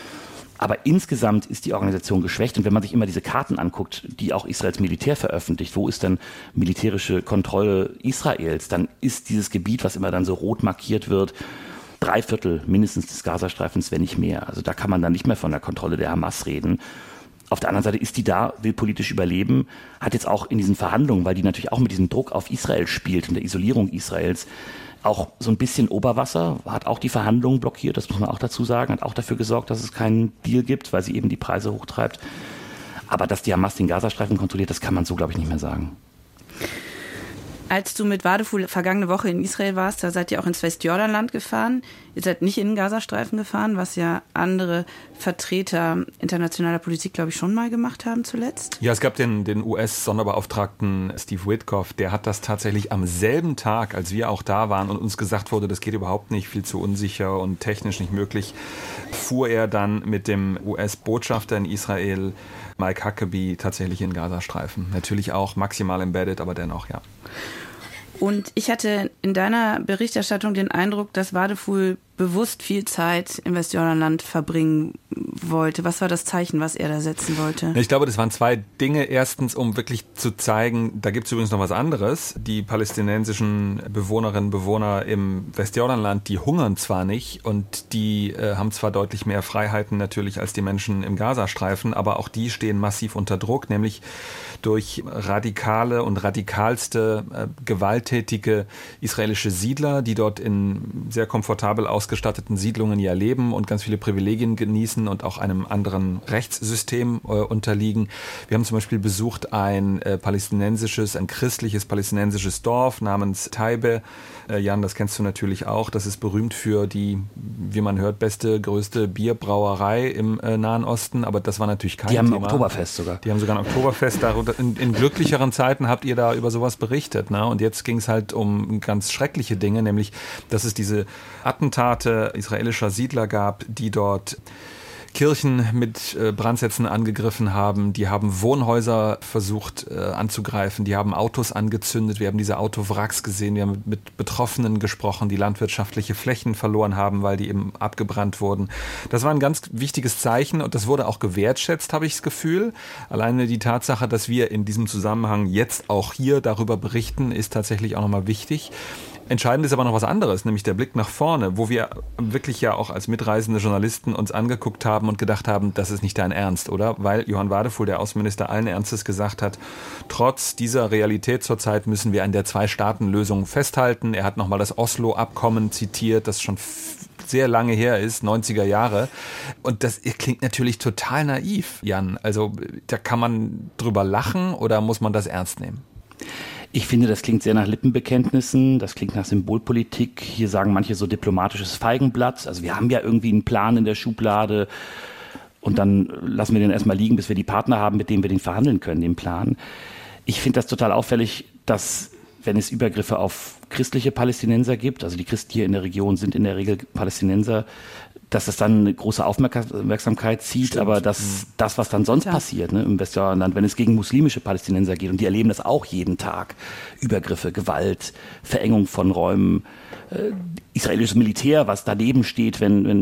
C: Aber insgesamt ist die Organisation geschwächt. Und wenn man sich immer diese Karten anguckt, die auch Israels Militär veröffentlicht, wo ist denn militärische Kontrolle Israels, dann ist dieses Gebiet, was immer dann so rot markiert wird, 3/4 mindestens des Gazastreifens, wenn nicht mehr. Also da kann man dann nicht mehr von der Kontrolle der Hamas reden. Auf der anderen Seite ist die da, will politisch überleben, hat jetzt auch in diesen Verhandlungen, weil die natürlich auch mit diesem Druck auf Israel spielt und der Isolierung Israels, auch so ein bisschen Oberwasser, hat auch die Verhandlungen blockiert, das muss man auch dazu sagen, hat auch dafür gesorgt, dass es keinen Deal gibt, weil sie eben die Preise hochtreibt. Aber dass die Hamas den Gazastreifen kontrolliert, das kann man so, glaube ich, nicht mehr sagen.
D: Als du mit Wadefuhl vergangene Woche in Israel warst, da seid ihr auch ins Westjordanland gefahren. Ihr seid nicht in den Gazastreifen gefahren, was ja andere Vertreter internationaler Politik, glaube ich, schon mal gemacht haben zuletzt.
B: Ja, es gab den US-Sonderbeauftragten Steve Witkoff, der hat das tatsächlich am selben Tag, als wir auch da waren und uns gesagt wurde, das geht überhaupt nicht, viel zu unsicher und technisch nicht möglich, fuhr er dann mit dem US-Botschafter in Israel, Mike Huckabee, tatsächlich in den Gazastreifen. Natürlich auch maximal embedded, aber dennoch, ja.
D: Und ich hatte in deiner Berichterstattung den Eindruck, dass Wadefuhl bewusst viel Zeit im Westjordanland verbringen wollte. Was war das Zeichen, was er da setzen wollte?
B: Ich glaube, das waren zwei Dinge. Erstens, um wirklich zu zeigen, da gibt es übrigens noch was anderes. Die palästinensischen Bewohnerinnen und Bewohner im Westjordanland, die hungern zwar nicht und die haben zwar deutlich mehr Freiheiten natürlich als die Menschen im Gazastreifen, aber auch die stehen massiv unter Druck, nämlich durch radikale und radikalste gewalttätige israelische Siedler, die dort in sehr komfortabel ausgestatteten Siedlungen ja leben und ganz viele Privilegien genießen und auch einem anderen Rechtssystem unterliegen. Wir haben zum Beispiel besucht ein christliches palästinensisches Dorf namens Taibe. Jan, das kennst du natürlich auch. Das ist berühmt für die, wie man hört, größte Bierbrauerei im Nahen Osten. Aber das war natürlich kein Thema.
C: Die haben ein Oktoberfest sogar.
B: Die haben sogar ein Oktoberfest. In glücklicheren Zeiten habt ihr da über sowas berichtet. Ne? Und jetzt ging es halt um ganz schreckliche Dinge, nämlich, dass es diese Attentate israelischer Siedler gab, die dort Kirchen mit Brandsätzen angegriffen haben, die haben Wohnhäuser versucht anzugreifen, die haben Autos angezündet, wir haben diese Autowracks gesehen, wir haben mit Betroffenen gesprochen, die landwirtschaftliche Flächen verloren haben, weil die eben abgebrannt wurden. Das war ein ganz wichtiges Zeichen und das wurde auch gewertschätzt, habe ich das Gefühl. Alleine die Tatsache, dass wir in diesem Zusammenhang jetzt auch hier darüber berichten, ist tatsächlich auch nochmal wichtig. Entscheidend ist aber noch was anderes, nämlich der Blick nach vorne, wo wir wirklich ja auch als mitreisende Journalisten uns angeguckt haben und gedacht haben, das ist nicht dein Ernst, oder? Weil Johann Wadefuhl, der Außenminister, allen Ernstes gesagt hat, trotz dieser Realität zurzeit müssen wir an der Zwei-Staaten-Lösung festhalten. Er hat nochmal das Oslo-Abkommen zitiert, das schon sehr lange her ist, 90er Jahre. Und das klingt natürlich total naiv, Jan. Also da kann man drüber lachen oder muss man das ernst nehmen?
C: Ich finde, das klingt sehr nach Lippenbekenntnissen, das klingt nach Symbolpolitik. Hier sagen manche so diplomatisches Feigenblatt. Also wir haben ja irgendwie einen Plan in der Schublade und dann lassen wir den erstmal liegen, bis wir die Partner haben, mit denen wir den verhandeln können, den Plan. Ich finde das total auffällig, dass wenn es Übergriffe auf christliche Palästinenser gibt, also die Christen hier in der Region sind in der Regel Palästinenser, dass das dann eine große Aufmerksamkeit zieht. Stimmt. Aber das, was dann sonst passiert, ne, im Westjordanland, wenn es gegen muslimische Palästinenser geht, und die erleben das auch jeden Tag, Übergriffe, Gewalt, Verengung von Räumen, israelisches Militär, was daneben steht,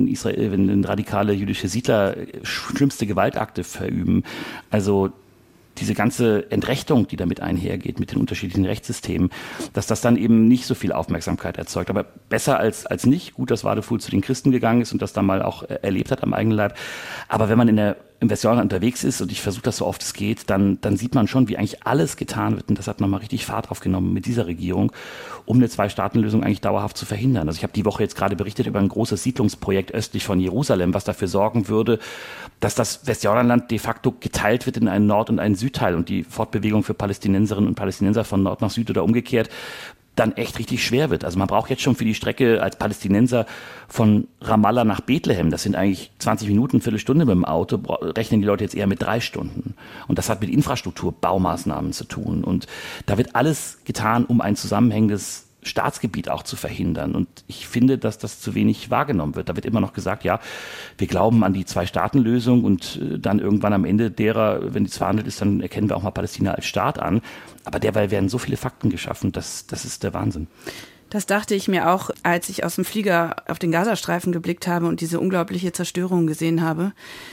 C: wenn radikale jüdische Siedler schlimmste Gewaltakte verüben. Also diese ganze Entrechtung, die damit einhergeht, mit den unterschiedlichen Rechtssystemen, dass das dann eben nicht so viel Aufmerksamkeit erzeugt. Aber besser als nicht. Gut, dass Wadefuhl zu den Christen gegangen ist und das dann mal auch erlebt hat am eigenen Leib. Aber wenn man im Westjordanland unterwegs ist, und ich versuche das so oft es geht, dann sieht man schon, wie eigentlich alles getan wird. Und das hat nochmal richtig Fahrt aufgenommen mit dieser Regierung, um eine Zwei-Staaten-Lösung eigentlich dauerhaft zu verhindern. Also ich habe die Woche jetzt gerade berichtet über ein großes Siedlungsprojekt östlich von Jerusalem, was dafür sorgen würde, dass das Westjordanland de facto geteilt wird in einen Nord- und einen Südteil und die Fortbewegung für Palästinenserinnen und Palästinenser von Nord nach Süd oder umgekehrt dann echt richtig schwer wird. Also man braucht jetzt schon für die Strecke als Palästinenser von Ramallah nach Bethlehem, das sind eigentlich 20 Minuten, Viertelstunde mit dem Auto, rechnen die Leute jetzt eher mit 3 Stunden. Und das hat mit Infrastrukturbaumaßnahmen zu tun. Und da wird alles getan, um ein zusammenhängendes Staatsgebiet auch zu verhindern. Und ich finde, dass das zu wenig wahrgenommen wird. Da wird immer noch gesagt, ja, wir glauben an die Zwei-Staaten-Lösung und dann irgendwann am Ende derer, wenn die verhandelt ist, dann erkennen wir auch mal Palästina als Staat an. Aber derweil werden so viele Fakten geschaffen, das ist der Wahnsinn.
D: Das dachte ich mir auch, als ich aus dem Flieger auf den Gazastreifen geblickt habe und diese unglaubliche Zerstörung gesehen habe.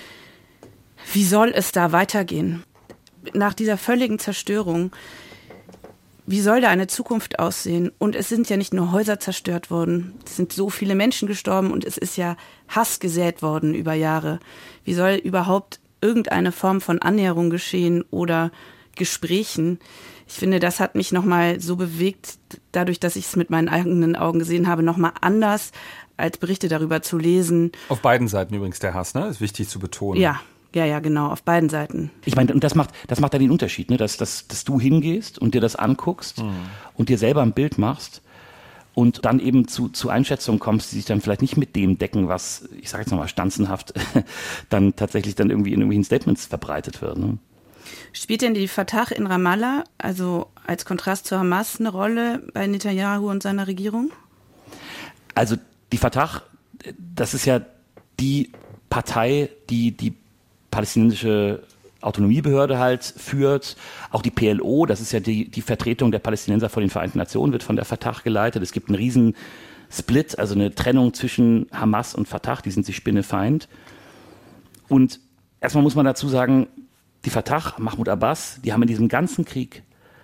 D: Wie soll es da weitergehen? Nach dieser völligen Zerstörung, wie soll da eine Zukunft aussehen? Und es sind ja nicht nur Häuser zerstört worden, es sind so viele Menschen gestorben und es ist ja Hass gesät worden über Jahre. Wie soll überhaupt irgendeine Form von Annäherung geschehen oder Gesprächen? Ich finde, das hat mich nochmal so bewegt, dadurch, dass ich es mit meinen eigenen Augen gesehen habe, nochmal anders als Berichte darüber zu lesen.
B: Auf beiden Seiten übrigens der Hass, ne? Ist wichtig zu betonen.
D: Ja, Ja, genau, auf beiden Seiten.
C: Ich meine, und das macht dann den Unterschied, ne? dass du hingehst und dir das anguckst und dir selber ein Bild machst und dann eben zu Einschätzungen kommst, die sich dann vielleicht nicht mit dem decken, was, ich sage jetzt nochmal stanzenhaft, dann tatsächlich dann irgendwie in irgendwelchen Statements verbreitet wird. Ne?
D: Spielt denn die Fatah in Ramallah, also als Kontrast zur Hamas, eine Rolle bei Netanyahu und seiner Regierung?
C: Also die Fatah, das ist ja die Partei, die palästinensische Autonomiebehörde halt führt. Auch die PLO, das ist ja die Vertretung der Palästinenser vor den Vereinten Nationen, wird von der Fatah geleitet. Es gibt einen riesen Split, also eine Trennung zwischen Hamas und Fatah, die sind sich spinnefeind. Und erstmal muss man dazu sagen, die Fatah, Mahmoud Abbas, die haben in diesem ganzen Krieg,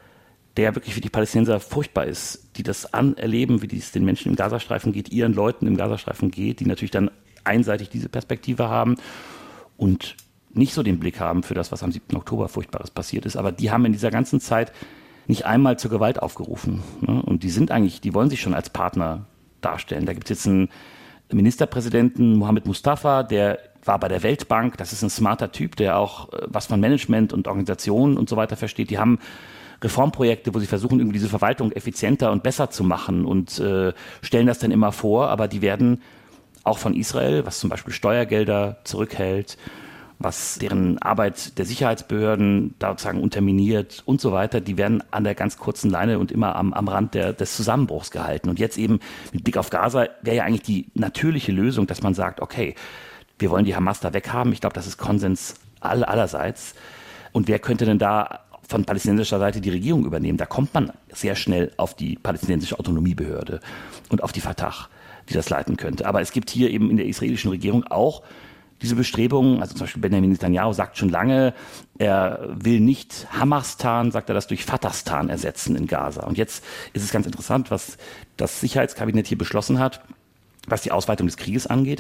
C: der wirklich für die Palästinenser furchtbar ist, die das anerleben, wie es den Menschen im Gazastreifen geht, ihren Leuten im Gazastreifen geht, die natürlich dann einseitig diese Perspektive haben und nicht so den Blick haben für das, was am 7. Oktober Furchtbares passiert ist. Aber die haben in dieser ganzen Zeit nicht einmal zur Gewalt aufgerufen. Ne? Und die wollen sich schon als Partner darstellen. Da gibt es jetzt einen Ministerpräsidenten, Mohammed Mustafa, der war bei der Weltbank. Das ist ein smarter Typ, der auch was von Management und Organisation und so weiter versteht. Die haben Reformprojekte, wo sie versuchen, irgendwie diese Verwaltung effizienter und besser zu machen und stellen das dann immer vor. Aber die werden auch von Israel, was zum Beispiel Steuergelder zurückhält, was deren Arbeit der Sicherheitsbehörden da sozusagen unterminiert und so weiter, die werden an der ganz kurzen Leine und immer am Rand des Zusammenbruchs gehalten. Und jetzt eben mit Blick auf Gaza wäre ja eigentlich die natürliche Lösung, dass man sagt, okay, wir wollen die Hamas da weghaben. Ich glaube, das ist Konsens allerseits. Und wer könnte denn da von palästinensischer Seite die Regierung übernehmen? Da kommt man sehr schnell auf die palästinensische Autonomiebehörde und auf die Fatah, die das leiten könnte. Aber es gibt hier eben in der israelischen Regierung auch diese Bestrebungen, also zum Beispiel Benjamin Netanyahu sagt schon lange, er will nicht Hamastan, sagt er, das durch Fatahstan ersetzen in Gaza. Und jetzt ist es ganz interessant, was das Sicherheitskabinett hier beschlossen hat, was die Ausweitung des Krieges angeht.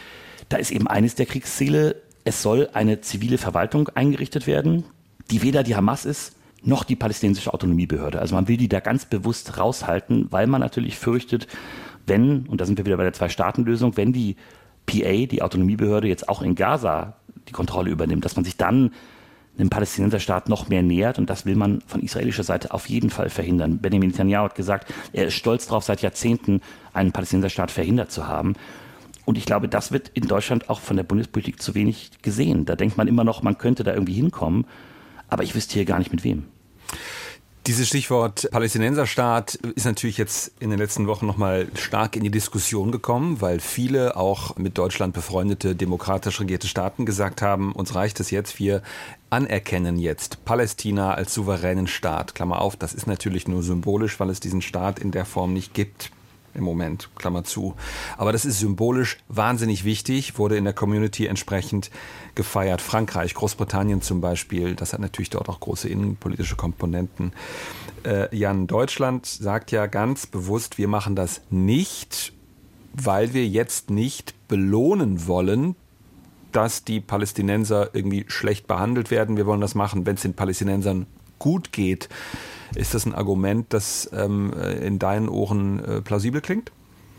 C: Da ist eben eines der Kriegsziele, es soll eine zivile Verwaltung eingerichtet werden, die weder die Hamas ist, noch die palästinensische Autonomiebehörde. Also man will die da ganz bewusst raushalten, weil man natürlich fürchtet, wenn, und da sind wir wieder bei der Zwei-Staaten-Lösung, wenn die PA, die Autonomiebehörde, jetzt auch in Gaza die Kontrolle übernimmt, dass man sich dann einem Palästinenserstaat noch mehr nähert und das will man von israelischer Seite auf jeden Fall verhindern. Benjamin Netanyahu hat gesagt, er ist stolz darauf, seit Jahrzehnten einen Palästinenserstaat verhindert zu haben. Und ich glaube, das wird in Deutschland auch von der Bundespolitik zu wenig gesehen. Da denkt man immer noch, man könnte da irgendwie hinkommen, aber ich wüsste hier gar nicht mit wem.
B: Dieses Stichwort Palästinenserstaat ist natürlich jetzt in den letzten Wochen nochmal stark in die Diskussion gekommen, weil viele auch mit Deutschland befreundete, demokratisch regierte Staaten gesagt haben, uns reicht es jetzt, wir anerkennen jetzt Palästina als souveränen Staat. Klammer auf, das ist natürlich nur symbolisch, weil es diesen Staat in der Form nicht gibt. Im Moment, Klammer zu. Aber das ist symbolisch wahnsinnig wichtig, wurde in der Community entsprechend gefeiert. Frankreich, Großbritannien zum Beispiel, das hat natürlich dort auch große innenpolitische Komponenten. Jan, Deutschland sagt ja ganz bewusst, wir machen das nicht, weil wir jetzt nicht belohnen wollen, dass die Palästinenser irgendwie schlecht behandelt werden. Wir wollen das machen, wenn es den Palästinensern gut geht. Ist das ein Argument, das in deinen Ohren plausibel klingt?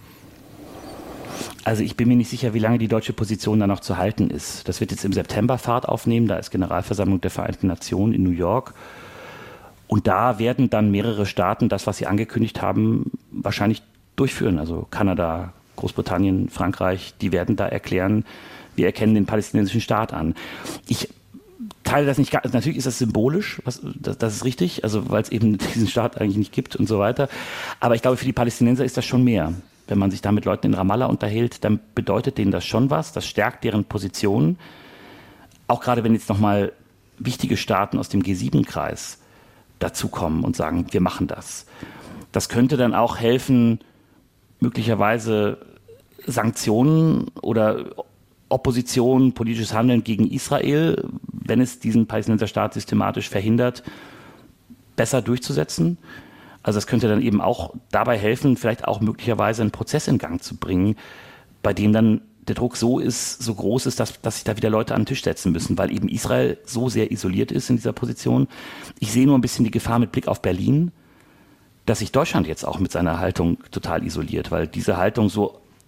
C: Also ich bin mir nicht sicher, wie lange die deutsche Position da noch zu halten ist. Das wird jetzt im September Fahrt aufnehmen, da ist Generalversammlung der Vereinten Nationen in New York. Und da werden dann mehrere Staaten das, was sie angekündigt haben, wahrscheinlich durchführen. Also Kanada, Großbritannien, Frankreich, die werden da erklären, wir erkennen den palästinensischen Staat an. Ich teile das nicht, natürlich ist das symbolisch, das ist richtig, also weil es eben diesen Staat eigentlich nicht gibt und so weiter. Aber ich glaube, für die Palästinenser ist das schon mehr. Wenn man sich da mit Leuten in Ramallah unterhält, dann bedeutet denen das schon was, das stärkt deren Position. Auch gerade wenn jetzt nochmal wichtige Staaten aus dem G7-Kreis dazukommen und sagen, wir machen das. Das könnte dann auch helfen, möglicherweise Sanktionen oder Opposition, politisches Handeln gegen Israel, wenn es diesen Palästinenserstaat systematisch verhindert, besser durchzusetzen. Also das könnte dann eben auch dabei helfen, vielleicht auch möglicherweise einen Prozess in Gang zu bringen, bei dem dann der Druck so groß ist, dass sich da wieder Leute an den Tisch setzen müssen, weil eben Israel so sehr isoliert ist in dieser Position. Ich sehe nur ein bisschen die Gefahr mit Blick auf Berlin, dass sich Deutschland jetzt auch mit seiner Haltung total isoliert, weil diese Haltung so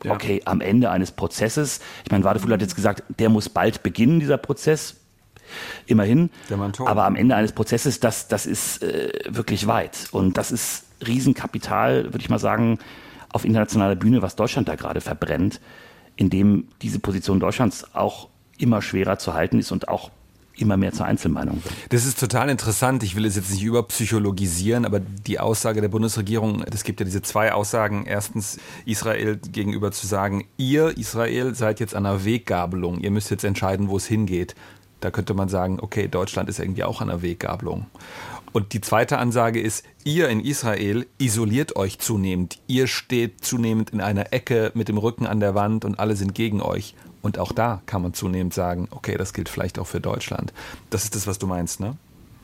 C: Okay, am Ende eines Prozesses, ich meine, Wadefuhl hat jetzt gesagt, der muss bald beginnen, dieser Prozess. Immerhin. Aber am Ende eines Prozesses, das ist wirklich weit. Und das ist Riesenkapital, würde ich mal sagen, auf internationaler Bühne, was Deutschland da gerade verbrennt, indem diese Position Deutschlands auch immer schwerer zu halten ist und auch immer mehr zur Einzelmeinung wird.
B: Das ist total interessant. Ich will es jetzt nicht überpsychologisieren, aber die Aussage der Bundesregierung, es gibt ja diese zwei Aussagen. Erstens, Israel gegenüber zu sagen, ihr, Israel, seid jetzt an einer Weggabelung. Ihr müsst jetzt entscheiden, wo es hingeht. Da könnte man sagen, okay, Deutschland ist irgendwie auch an einer Weggabelung. Und die zweite Ansage ist, ihr in Israel isoliert euch zunehmend. Ihr steht zunehmend in einer Ecke mit dem Rücken an der Wand und alle sind gegen euch. Und auch da kann man zunehmend sagen, okay, das gilt vielleicht auch für Deutschland. Das ist das, was du meinst, ne?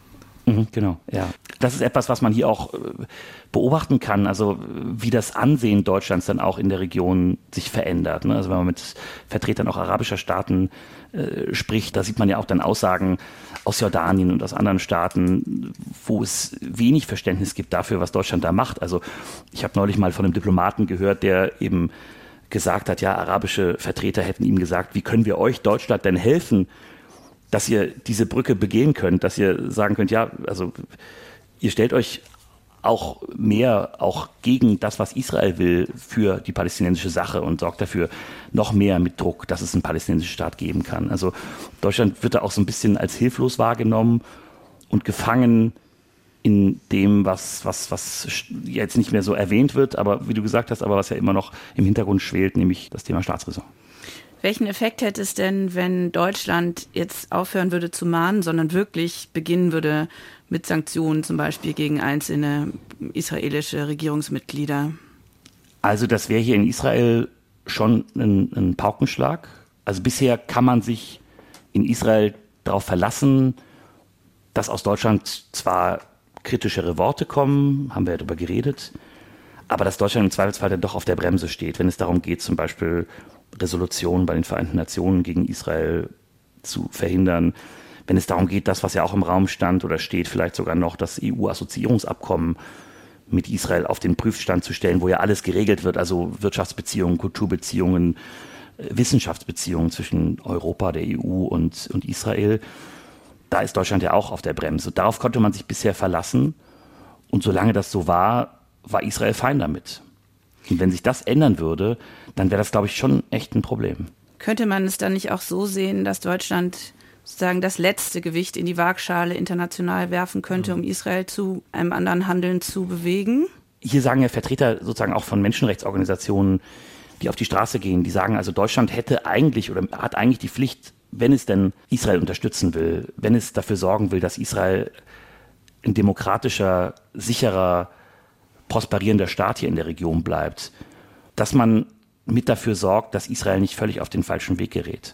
C: Genau, ja. Das ist etwas, was man hier auch beobachten kann, also wie das Ansehen Deutschlands dann auch in der Region sich verändert. Ne? Also wenn man mit Vertretern auch arabischer Staaten spricht, da sieht man ja auch dann Aussagen aus Jordanien und aus anderen Staaten, wo es wenig Verständnis gibt dafür, was Deutschland da macht. Also ich habe neulich mal von einem Diplomaten gehört, der eben gesagt hat, ja, arabische Vertreter hätten ihm gesagt, wie können wir euch Deutschland denn helfen, dass ihr diese Brücke begehen könnt, dass ihr sagen könnt, ja, also ihr stellt euch auch mehr auch gegen das, was Israel will, für die palästinensische Sache und sorgt dafür noch mehr mit Druck, dass es einen palästinensischen Staat geben kann. Also Deutschland wird da auch so ein bisschen als hilflos wahrgenommen und gefangen in dem, was jetzt nicht mehr so erwähnt wird, aber wie du gesagt hast, aber was ja immer noch im Hintergrund schwelt, nämlich das Thema Staatsräson.
D: Welchen Effekt hätte es denn, wenn Deutschland jetzt aufhören würde zu mahnen, sondern wirklich beginnen würde mit Sanktionen zum Beispiel gegen einzelne israelische Regierungsmitglieder?
C: Also das wäre hier in Israel schon ein Paukenschlag. Also bisher kann man sich in Israel darauf verlassen, dass aus Deutschland zwar kritischere Worte kommen, haben wir ja darüber geredet, aber dass Deutschland im Zweifelsfall dann doch auf der Bremse steht, wenn es darum geht, zum Beispiel Resolutionen bei den Vereinten Nationen gegen Israel zu verhindern, wenn es darum geht, das, was ja auch im Raum stand oder steht, vielleicht sogar noch das EU-Assoziierungsabkommen mit Israel auf den Prüfstand zu stellen, wo ja alles geregelt wird, also Wirtschaftsbeziehungen, Kulturbeziehungen, Wissenschaftsbeziehungen zwischen Europa, der EU und Israel. Da ist Deutschland ja auch auf der Bremse. Darauf konnte man sich bisher verlassen. Und solange das so war, war Israel fein damit. Und wenn sich das ändern würde, dann wäre das, glaube ich, schon echt ein Problem.
D: Könnte man es dann nicht auch so sehen, dass Deutschland sozusagen das letzte Gewicht in die Waagschale international werfen könnte, um Israel zu einem anderen Handeln zu bewegen?
C: Hier sagen ja Vertreter sozusagen auch von Menschenrechtsorganisationen, die auf die Straße gehen, die sagen, also Deutschland hätte eigentlich oder hat eigentlich die Pflicht, wenn es denn Israel unterstützen will, wenn es dafür sorgen will, dass Israel ein demokratischer, sicherer, prosperierender Staat hier in der Region bleibt, dass man mit dafür sorgt, dass Israel nicht völlig auf den falschen Weg gerät.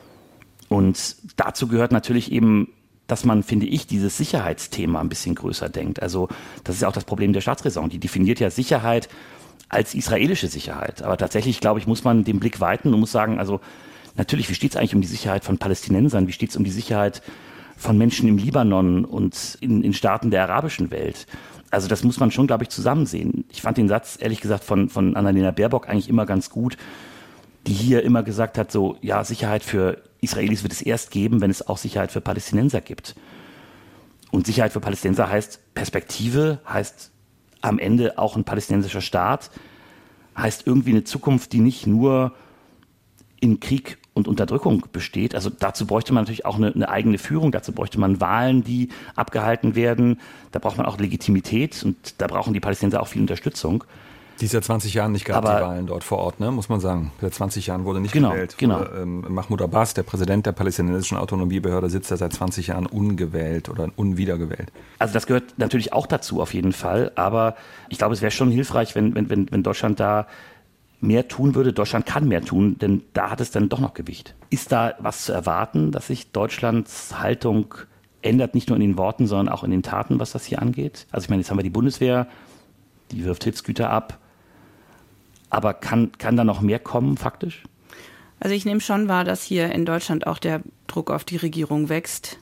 C: Und dazu gehört natürlich eben, dass man, finde ich, dieses Sicherheitsthema ein bisschen größer denkt. Also das ist ja auch das Problem der Staatsräson. Die definiert ja Sicherheit als israelische Sicherheit. Aber tatsächlich, glaube ich, muss man den Blick weiten und muss sagen, also natürlich, wie steht es eigentlich um die Sicherheit von Palästinensern? Wie steht es um die Sicherheit von Menschen im Libanon und in Staaten der arabischen Welt? Also das muss man schon, glaube ich, zusammen sehen. Ich fand den Satz, ehrlich gesagt, von Annalena Baerbock eigentlich immer ganz gut, die hier immer gesagt hat, so, ja, Sicherheit für Israelis wird es erst geben, wenn es auch Sicherheit für Palästinenser gibt. Und Sicherheit für Palästinenser heißt Perspektive, heißt am Ende auch ein palästinensischer Staat, heißt irgendwie eine Zukunft, die nicht nur in Krieg und Unterdrückung besteht. Also dazu bräuchte man natürlich auch eine eigene Führung, dazu bräuchte man Wahlen, die abgehalten werden, da braucht man auch Legitimität und da brauchen die Palästinenser auch viel Unterstützung.
B: Die es seit 20 Jahren nicht gab, die Wahlen dort vor Ort, ne? Muss man sagen. Seit 20 Jahren wurde nicht gewählt.
C: Genau.
B: Mahmoud Abbas, der Präsident der palästinensischen Autonomiebehörde, sitzt da seit 20 Jahren ungewählt oder unwiedergewählt.
C: Also das gehört natürlich auch dazu auf jeden Fall, aber ich glaube, es wäre schon hilfreich, wenn Deutschland da mehr tun würde. Deutschland kann mehr tun, denn da hat es dann doch noch Gewicht. Ist da was zu erwarten, dass sich Deutschlands Haltung ändert, nicht nur in den Worten, sondern auch in den Taten, was das hier angeht? Also ich meine, jetzt haben wir die Bundeswehr, die wirft Hilfsgüter ab. Aber kann da noch mehr kommen, faktisch?
D: Also ich nehme schon wahr, dass hier in Deutschland auch der Druck auf die Regierung wächst.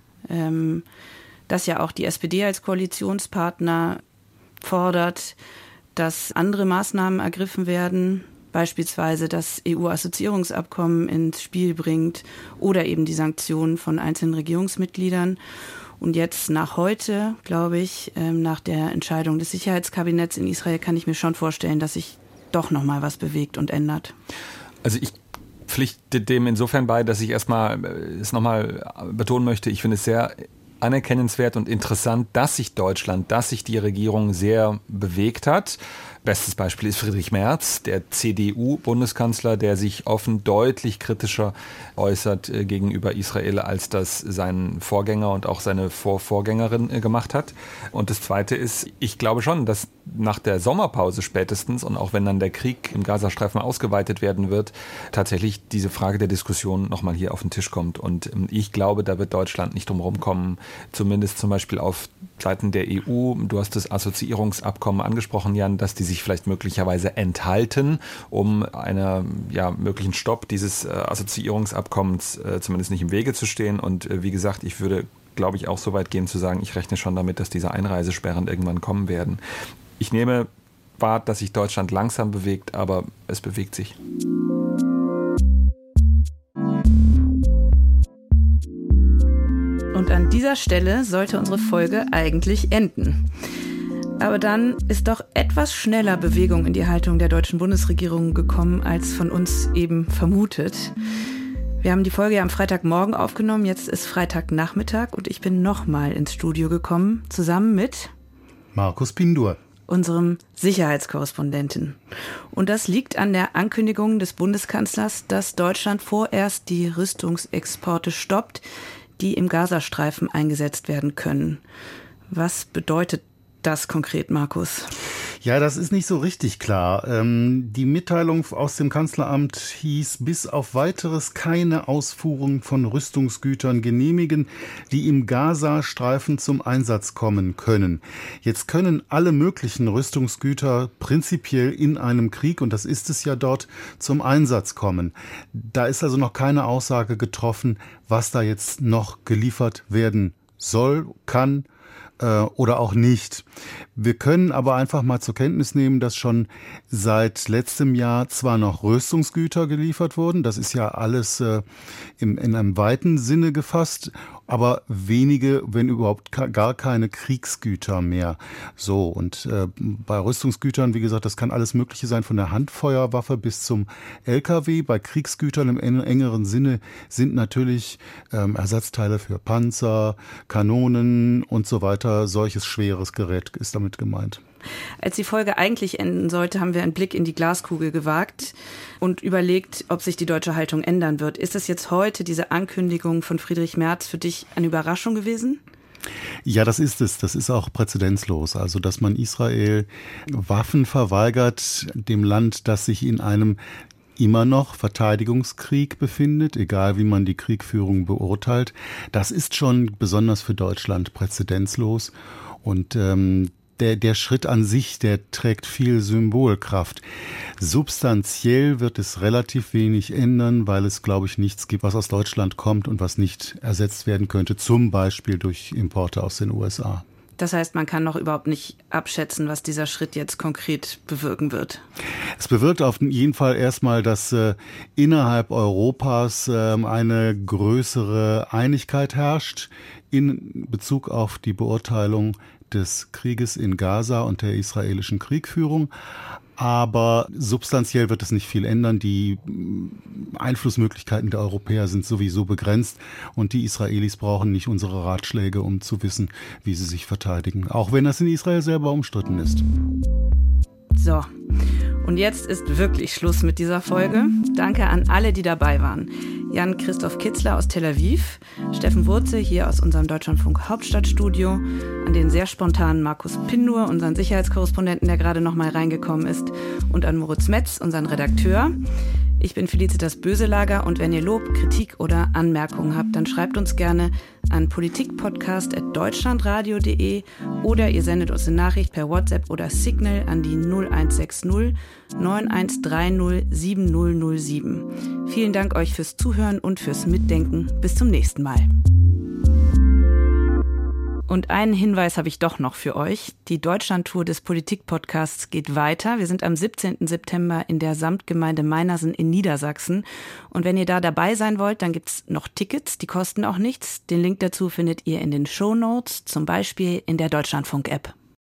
D: Dass ja auch die SPD als Koalitionspartner fordert, dass andere Maßnahmen ergriffen werden. beispielsweise das EU-Assoziierungsabkommen ins Spiel bringt oder eben die Sanktionen von einzelnen Regierungsmitgliedern. Und jetzt nach heute, glaube ich, nach der Entscheidung des Sicherheitskabinetts in Israel, kann ich mir schon vorstellen, dass sich doch nochmal was bewegt und ändert.
B: Also ich pflichte dem insofern bei, dass ich erstmal es nochmal betonen möchte, ich finde es sehr anerkennenswert und interessant, dass sich die Regierung sehr bewegt hat. Bestes Beispiel ist Friedrich Merz, der CDU-Bundeskanzler, der sich offen deutlich kritischer äußert gegenüber Israel, als das sein Vorgänger und auch seine Vorvorgängerin gemacht hat. Und das Zweite ist, ich glaube schon, dass nach der Sommerpause spätestens und auch wenn dann der Krieg im Gazastreifen ausgeweitet werden wird, tatsächlich diese Frage der Diskussion nochmal hier auf den Tisch kommt. Und ich glaube, da wird Deutschland nicht drum rumkommen, zumindest zum Beispiel auf Seiten der EU. Du hast das Assoziierungsabkommen angesprochen, Jan, dass die sich vielleicht möglicherweise enthalten, um einer möglichen Stopp dieses Assoziierungsabkommens zumindest nicht im Wege zu stehen. Und wie gesagt, ich würde, glaube ich, auch so weit gehen zu sagen, ich rechne schon damit, dass diese Einreisesperren irgendwann kommen werden. Ich nehme wahr, dass sich Deutschland langsam bewegt, aber es bewegt sich.
D: Und an dieser Stelle sollte unsere Folge eigentlich enden. Aber dann ist doch etwas schneller Bewegung in die Haltung der deutschen Bundesregierung gekommen, als von uns eben vermutet. Wir haben die Folge ja am Freitagmorgen aufgenommen, jetzt ist Freitagnachmittag und ich bin nochmal ins Studio gekommen, zusammen mit
E: Markus Pindur,
D: unserem Sicherheitskorrespondenten. Und das liegt an der Ankündigung des Bundeskanzlers, dass Deutschland vorerst die Rüstungsexporte stoppt, die im Gazastreifen eingesetzt werden können. Was bedeutet das konkret, Markus?
E: Ja, das ist nicht so richtig klar. Die Mitteilung aus dem Kanzleramt hieß, bis auf Weiteres keine Ausfuhrung von Rüstungsgütern genehmigen, die im Gazastreifen zum Einsatz kommen können. Jetzt können alle möglichen Rüstungsgüter prinzipiell in einem Krieg, und das ist es ja dort, zum Einsatz kommen. Da ist also noch keine Aussage getroffen, was da jetzt noch geliefert werden soll, kann oder auch nicht. Wir können aber einfach mal zur Kenntnis nehmen, dass schon seit letztem Jahr zwar noch Rüstungsgüter geliefert wurden, das ist ja alles in einem weiten Sinne gefasst, aber wenige, wenn überhaupt gar keine Kriegsgüter mehr. So, und bei Rüstungsgütern, wie gesagt, das kann alles Mögliche sein, von der Handfeuerwaffe bis zum LKW. Bei Kriegsgütern im engeren Sinne sind natürlich Ersatzteile für Panzer, Kanonen und so weiter. Solches schweres Gerät ist damit gemeint.
D: Als die Folge eigentlich enden sollte, haben wir einen Blick in die Glaskugel gewagt und überlegt, ob sich die deutsche Haltung ändern wird. Ist es jetzt heute, diese Ankündigung von Friedrich Merz, für dich eine Überraschung gewesen?
E: Ja, das ist es. Das ist auch präzedenzlos. Also, dass man Israel Waffen verweigert, dem Land, das sich in einem immer noch Verteidigungskrieg befindet, egal wie man die Kriegführung beurteilt, das ist schon besonders für Deutschland präzedenzlos. Und der Schritt an sich, der trägt viel Symbolkraft. Substanziell wird es relativ wenig ändern, weil es, glaube ich, nichts gibt, was aus Deutschland kommt und was nicht ersetzt werden könnte, zum Beispiel durch Importe aus den USA.
D: Das heißt, man kann noch überhaupt nicht abschätzen, was dieser Schritt jetzt konkret bewirken wird.
E: Es bewirkt auf jeden Fall erstmal, dass innerhalb Europas eine größere Einigkeit herrscht in Bezug auf die Beurteilung des Krieges in Gaza und der israelischen Kriegführung. Aber substanziell wird es nicht viel ändern. Die Einflussmöglichkeiten der Europäer sind sowieso begrenzt und die Israelis brauchen nicht unsere Ratschläge, um zu wissen, wie sie sich verteidigen. Auch wenn das in Israel selber umstritten ist.
D: So, und jetzt ist wirklich Schluss mit dieser Folge. Danke an alle, die dabei waren. Jan-Christoph Kitzler aus Tel Aviv, Steffen Wurze hier aus unserem Deutschlandfunk Hauptstadtstudio, an den sehr spontanen Markus Pindur, unseren Sicherheitskorrespondenten, der gerade noch mal reingekommen ist, und an Moritz Metz, unseren Redakteur. Ich bin Felicitas Böselager und wenn ihr Lob, Kritik oder Anmerkungen habt, dann schreibt uns gerne an politikpodcast@deutschlandradio.de oder ihr sendet uns eine Nachricht per WhatsApp oder Signal an die 0160 9130 7007. Vielen Dank euch fürs Zuhören und fürs Mitdenken. Bis zum nächsten Mal. Und einen Hinweis habe ich doch noch für euch. Die Deutschlandtour des Politik-Podcasts geht weiter. Wir sind am 17. September in der Samtgemeinde Meinersen in Niedersachsen. Und wenn ihr da dabei sein wollt, dann gibt's noch Tickets, die kosten auch nichts. Den Link dazu findet ihr in den Shownotes, zum Beispiel in der Deutschlandfunk-App.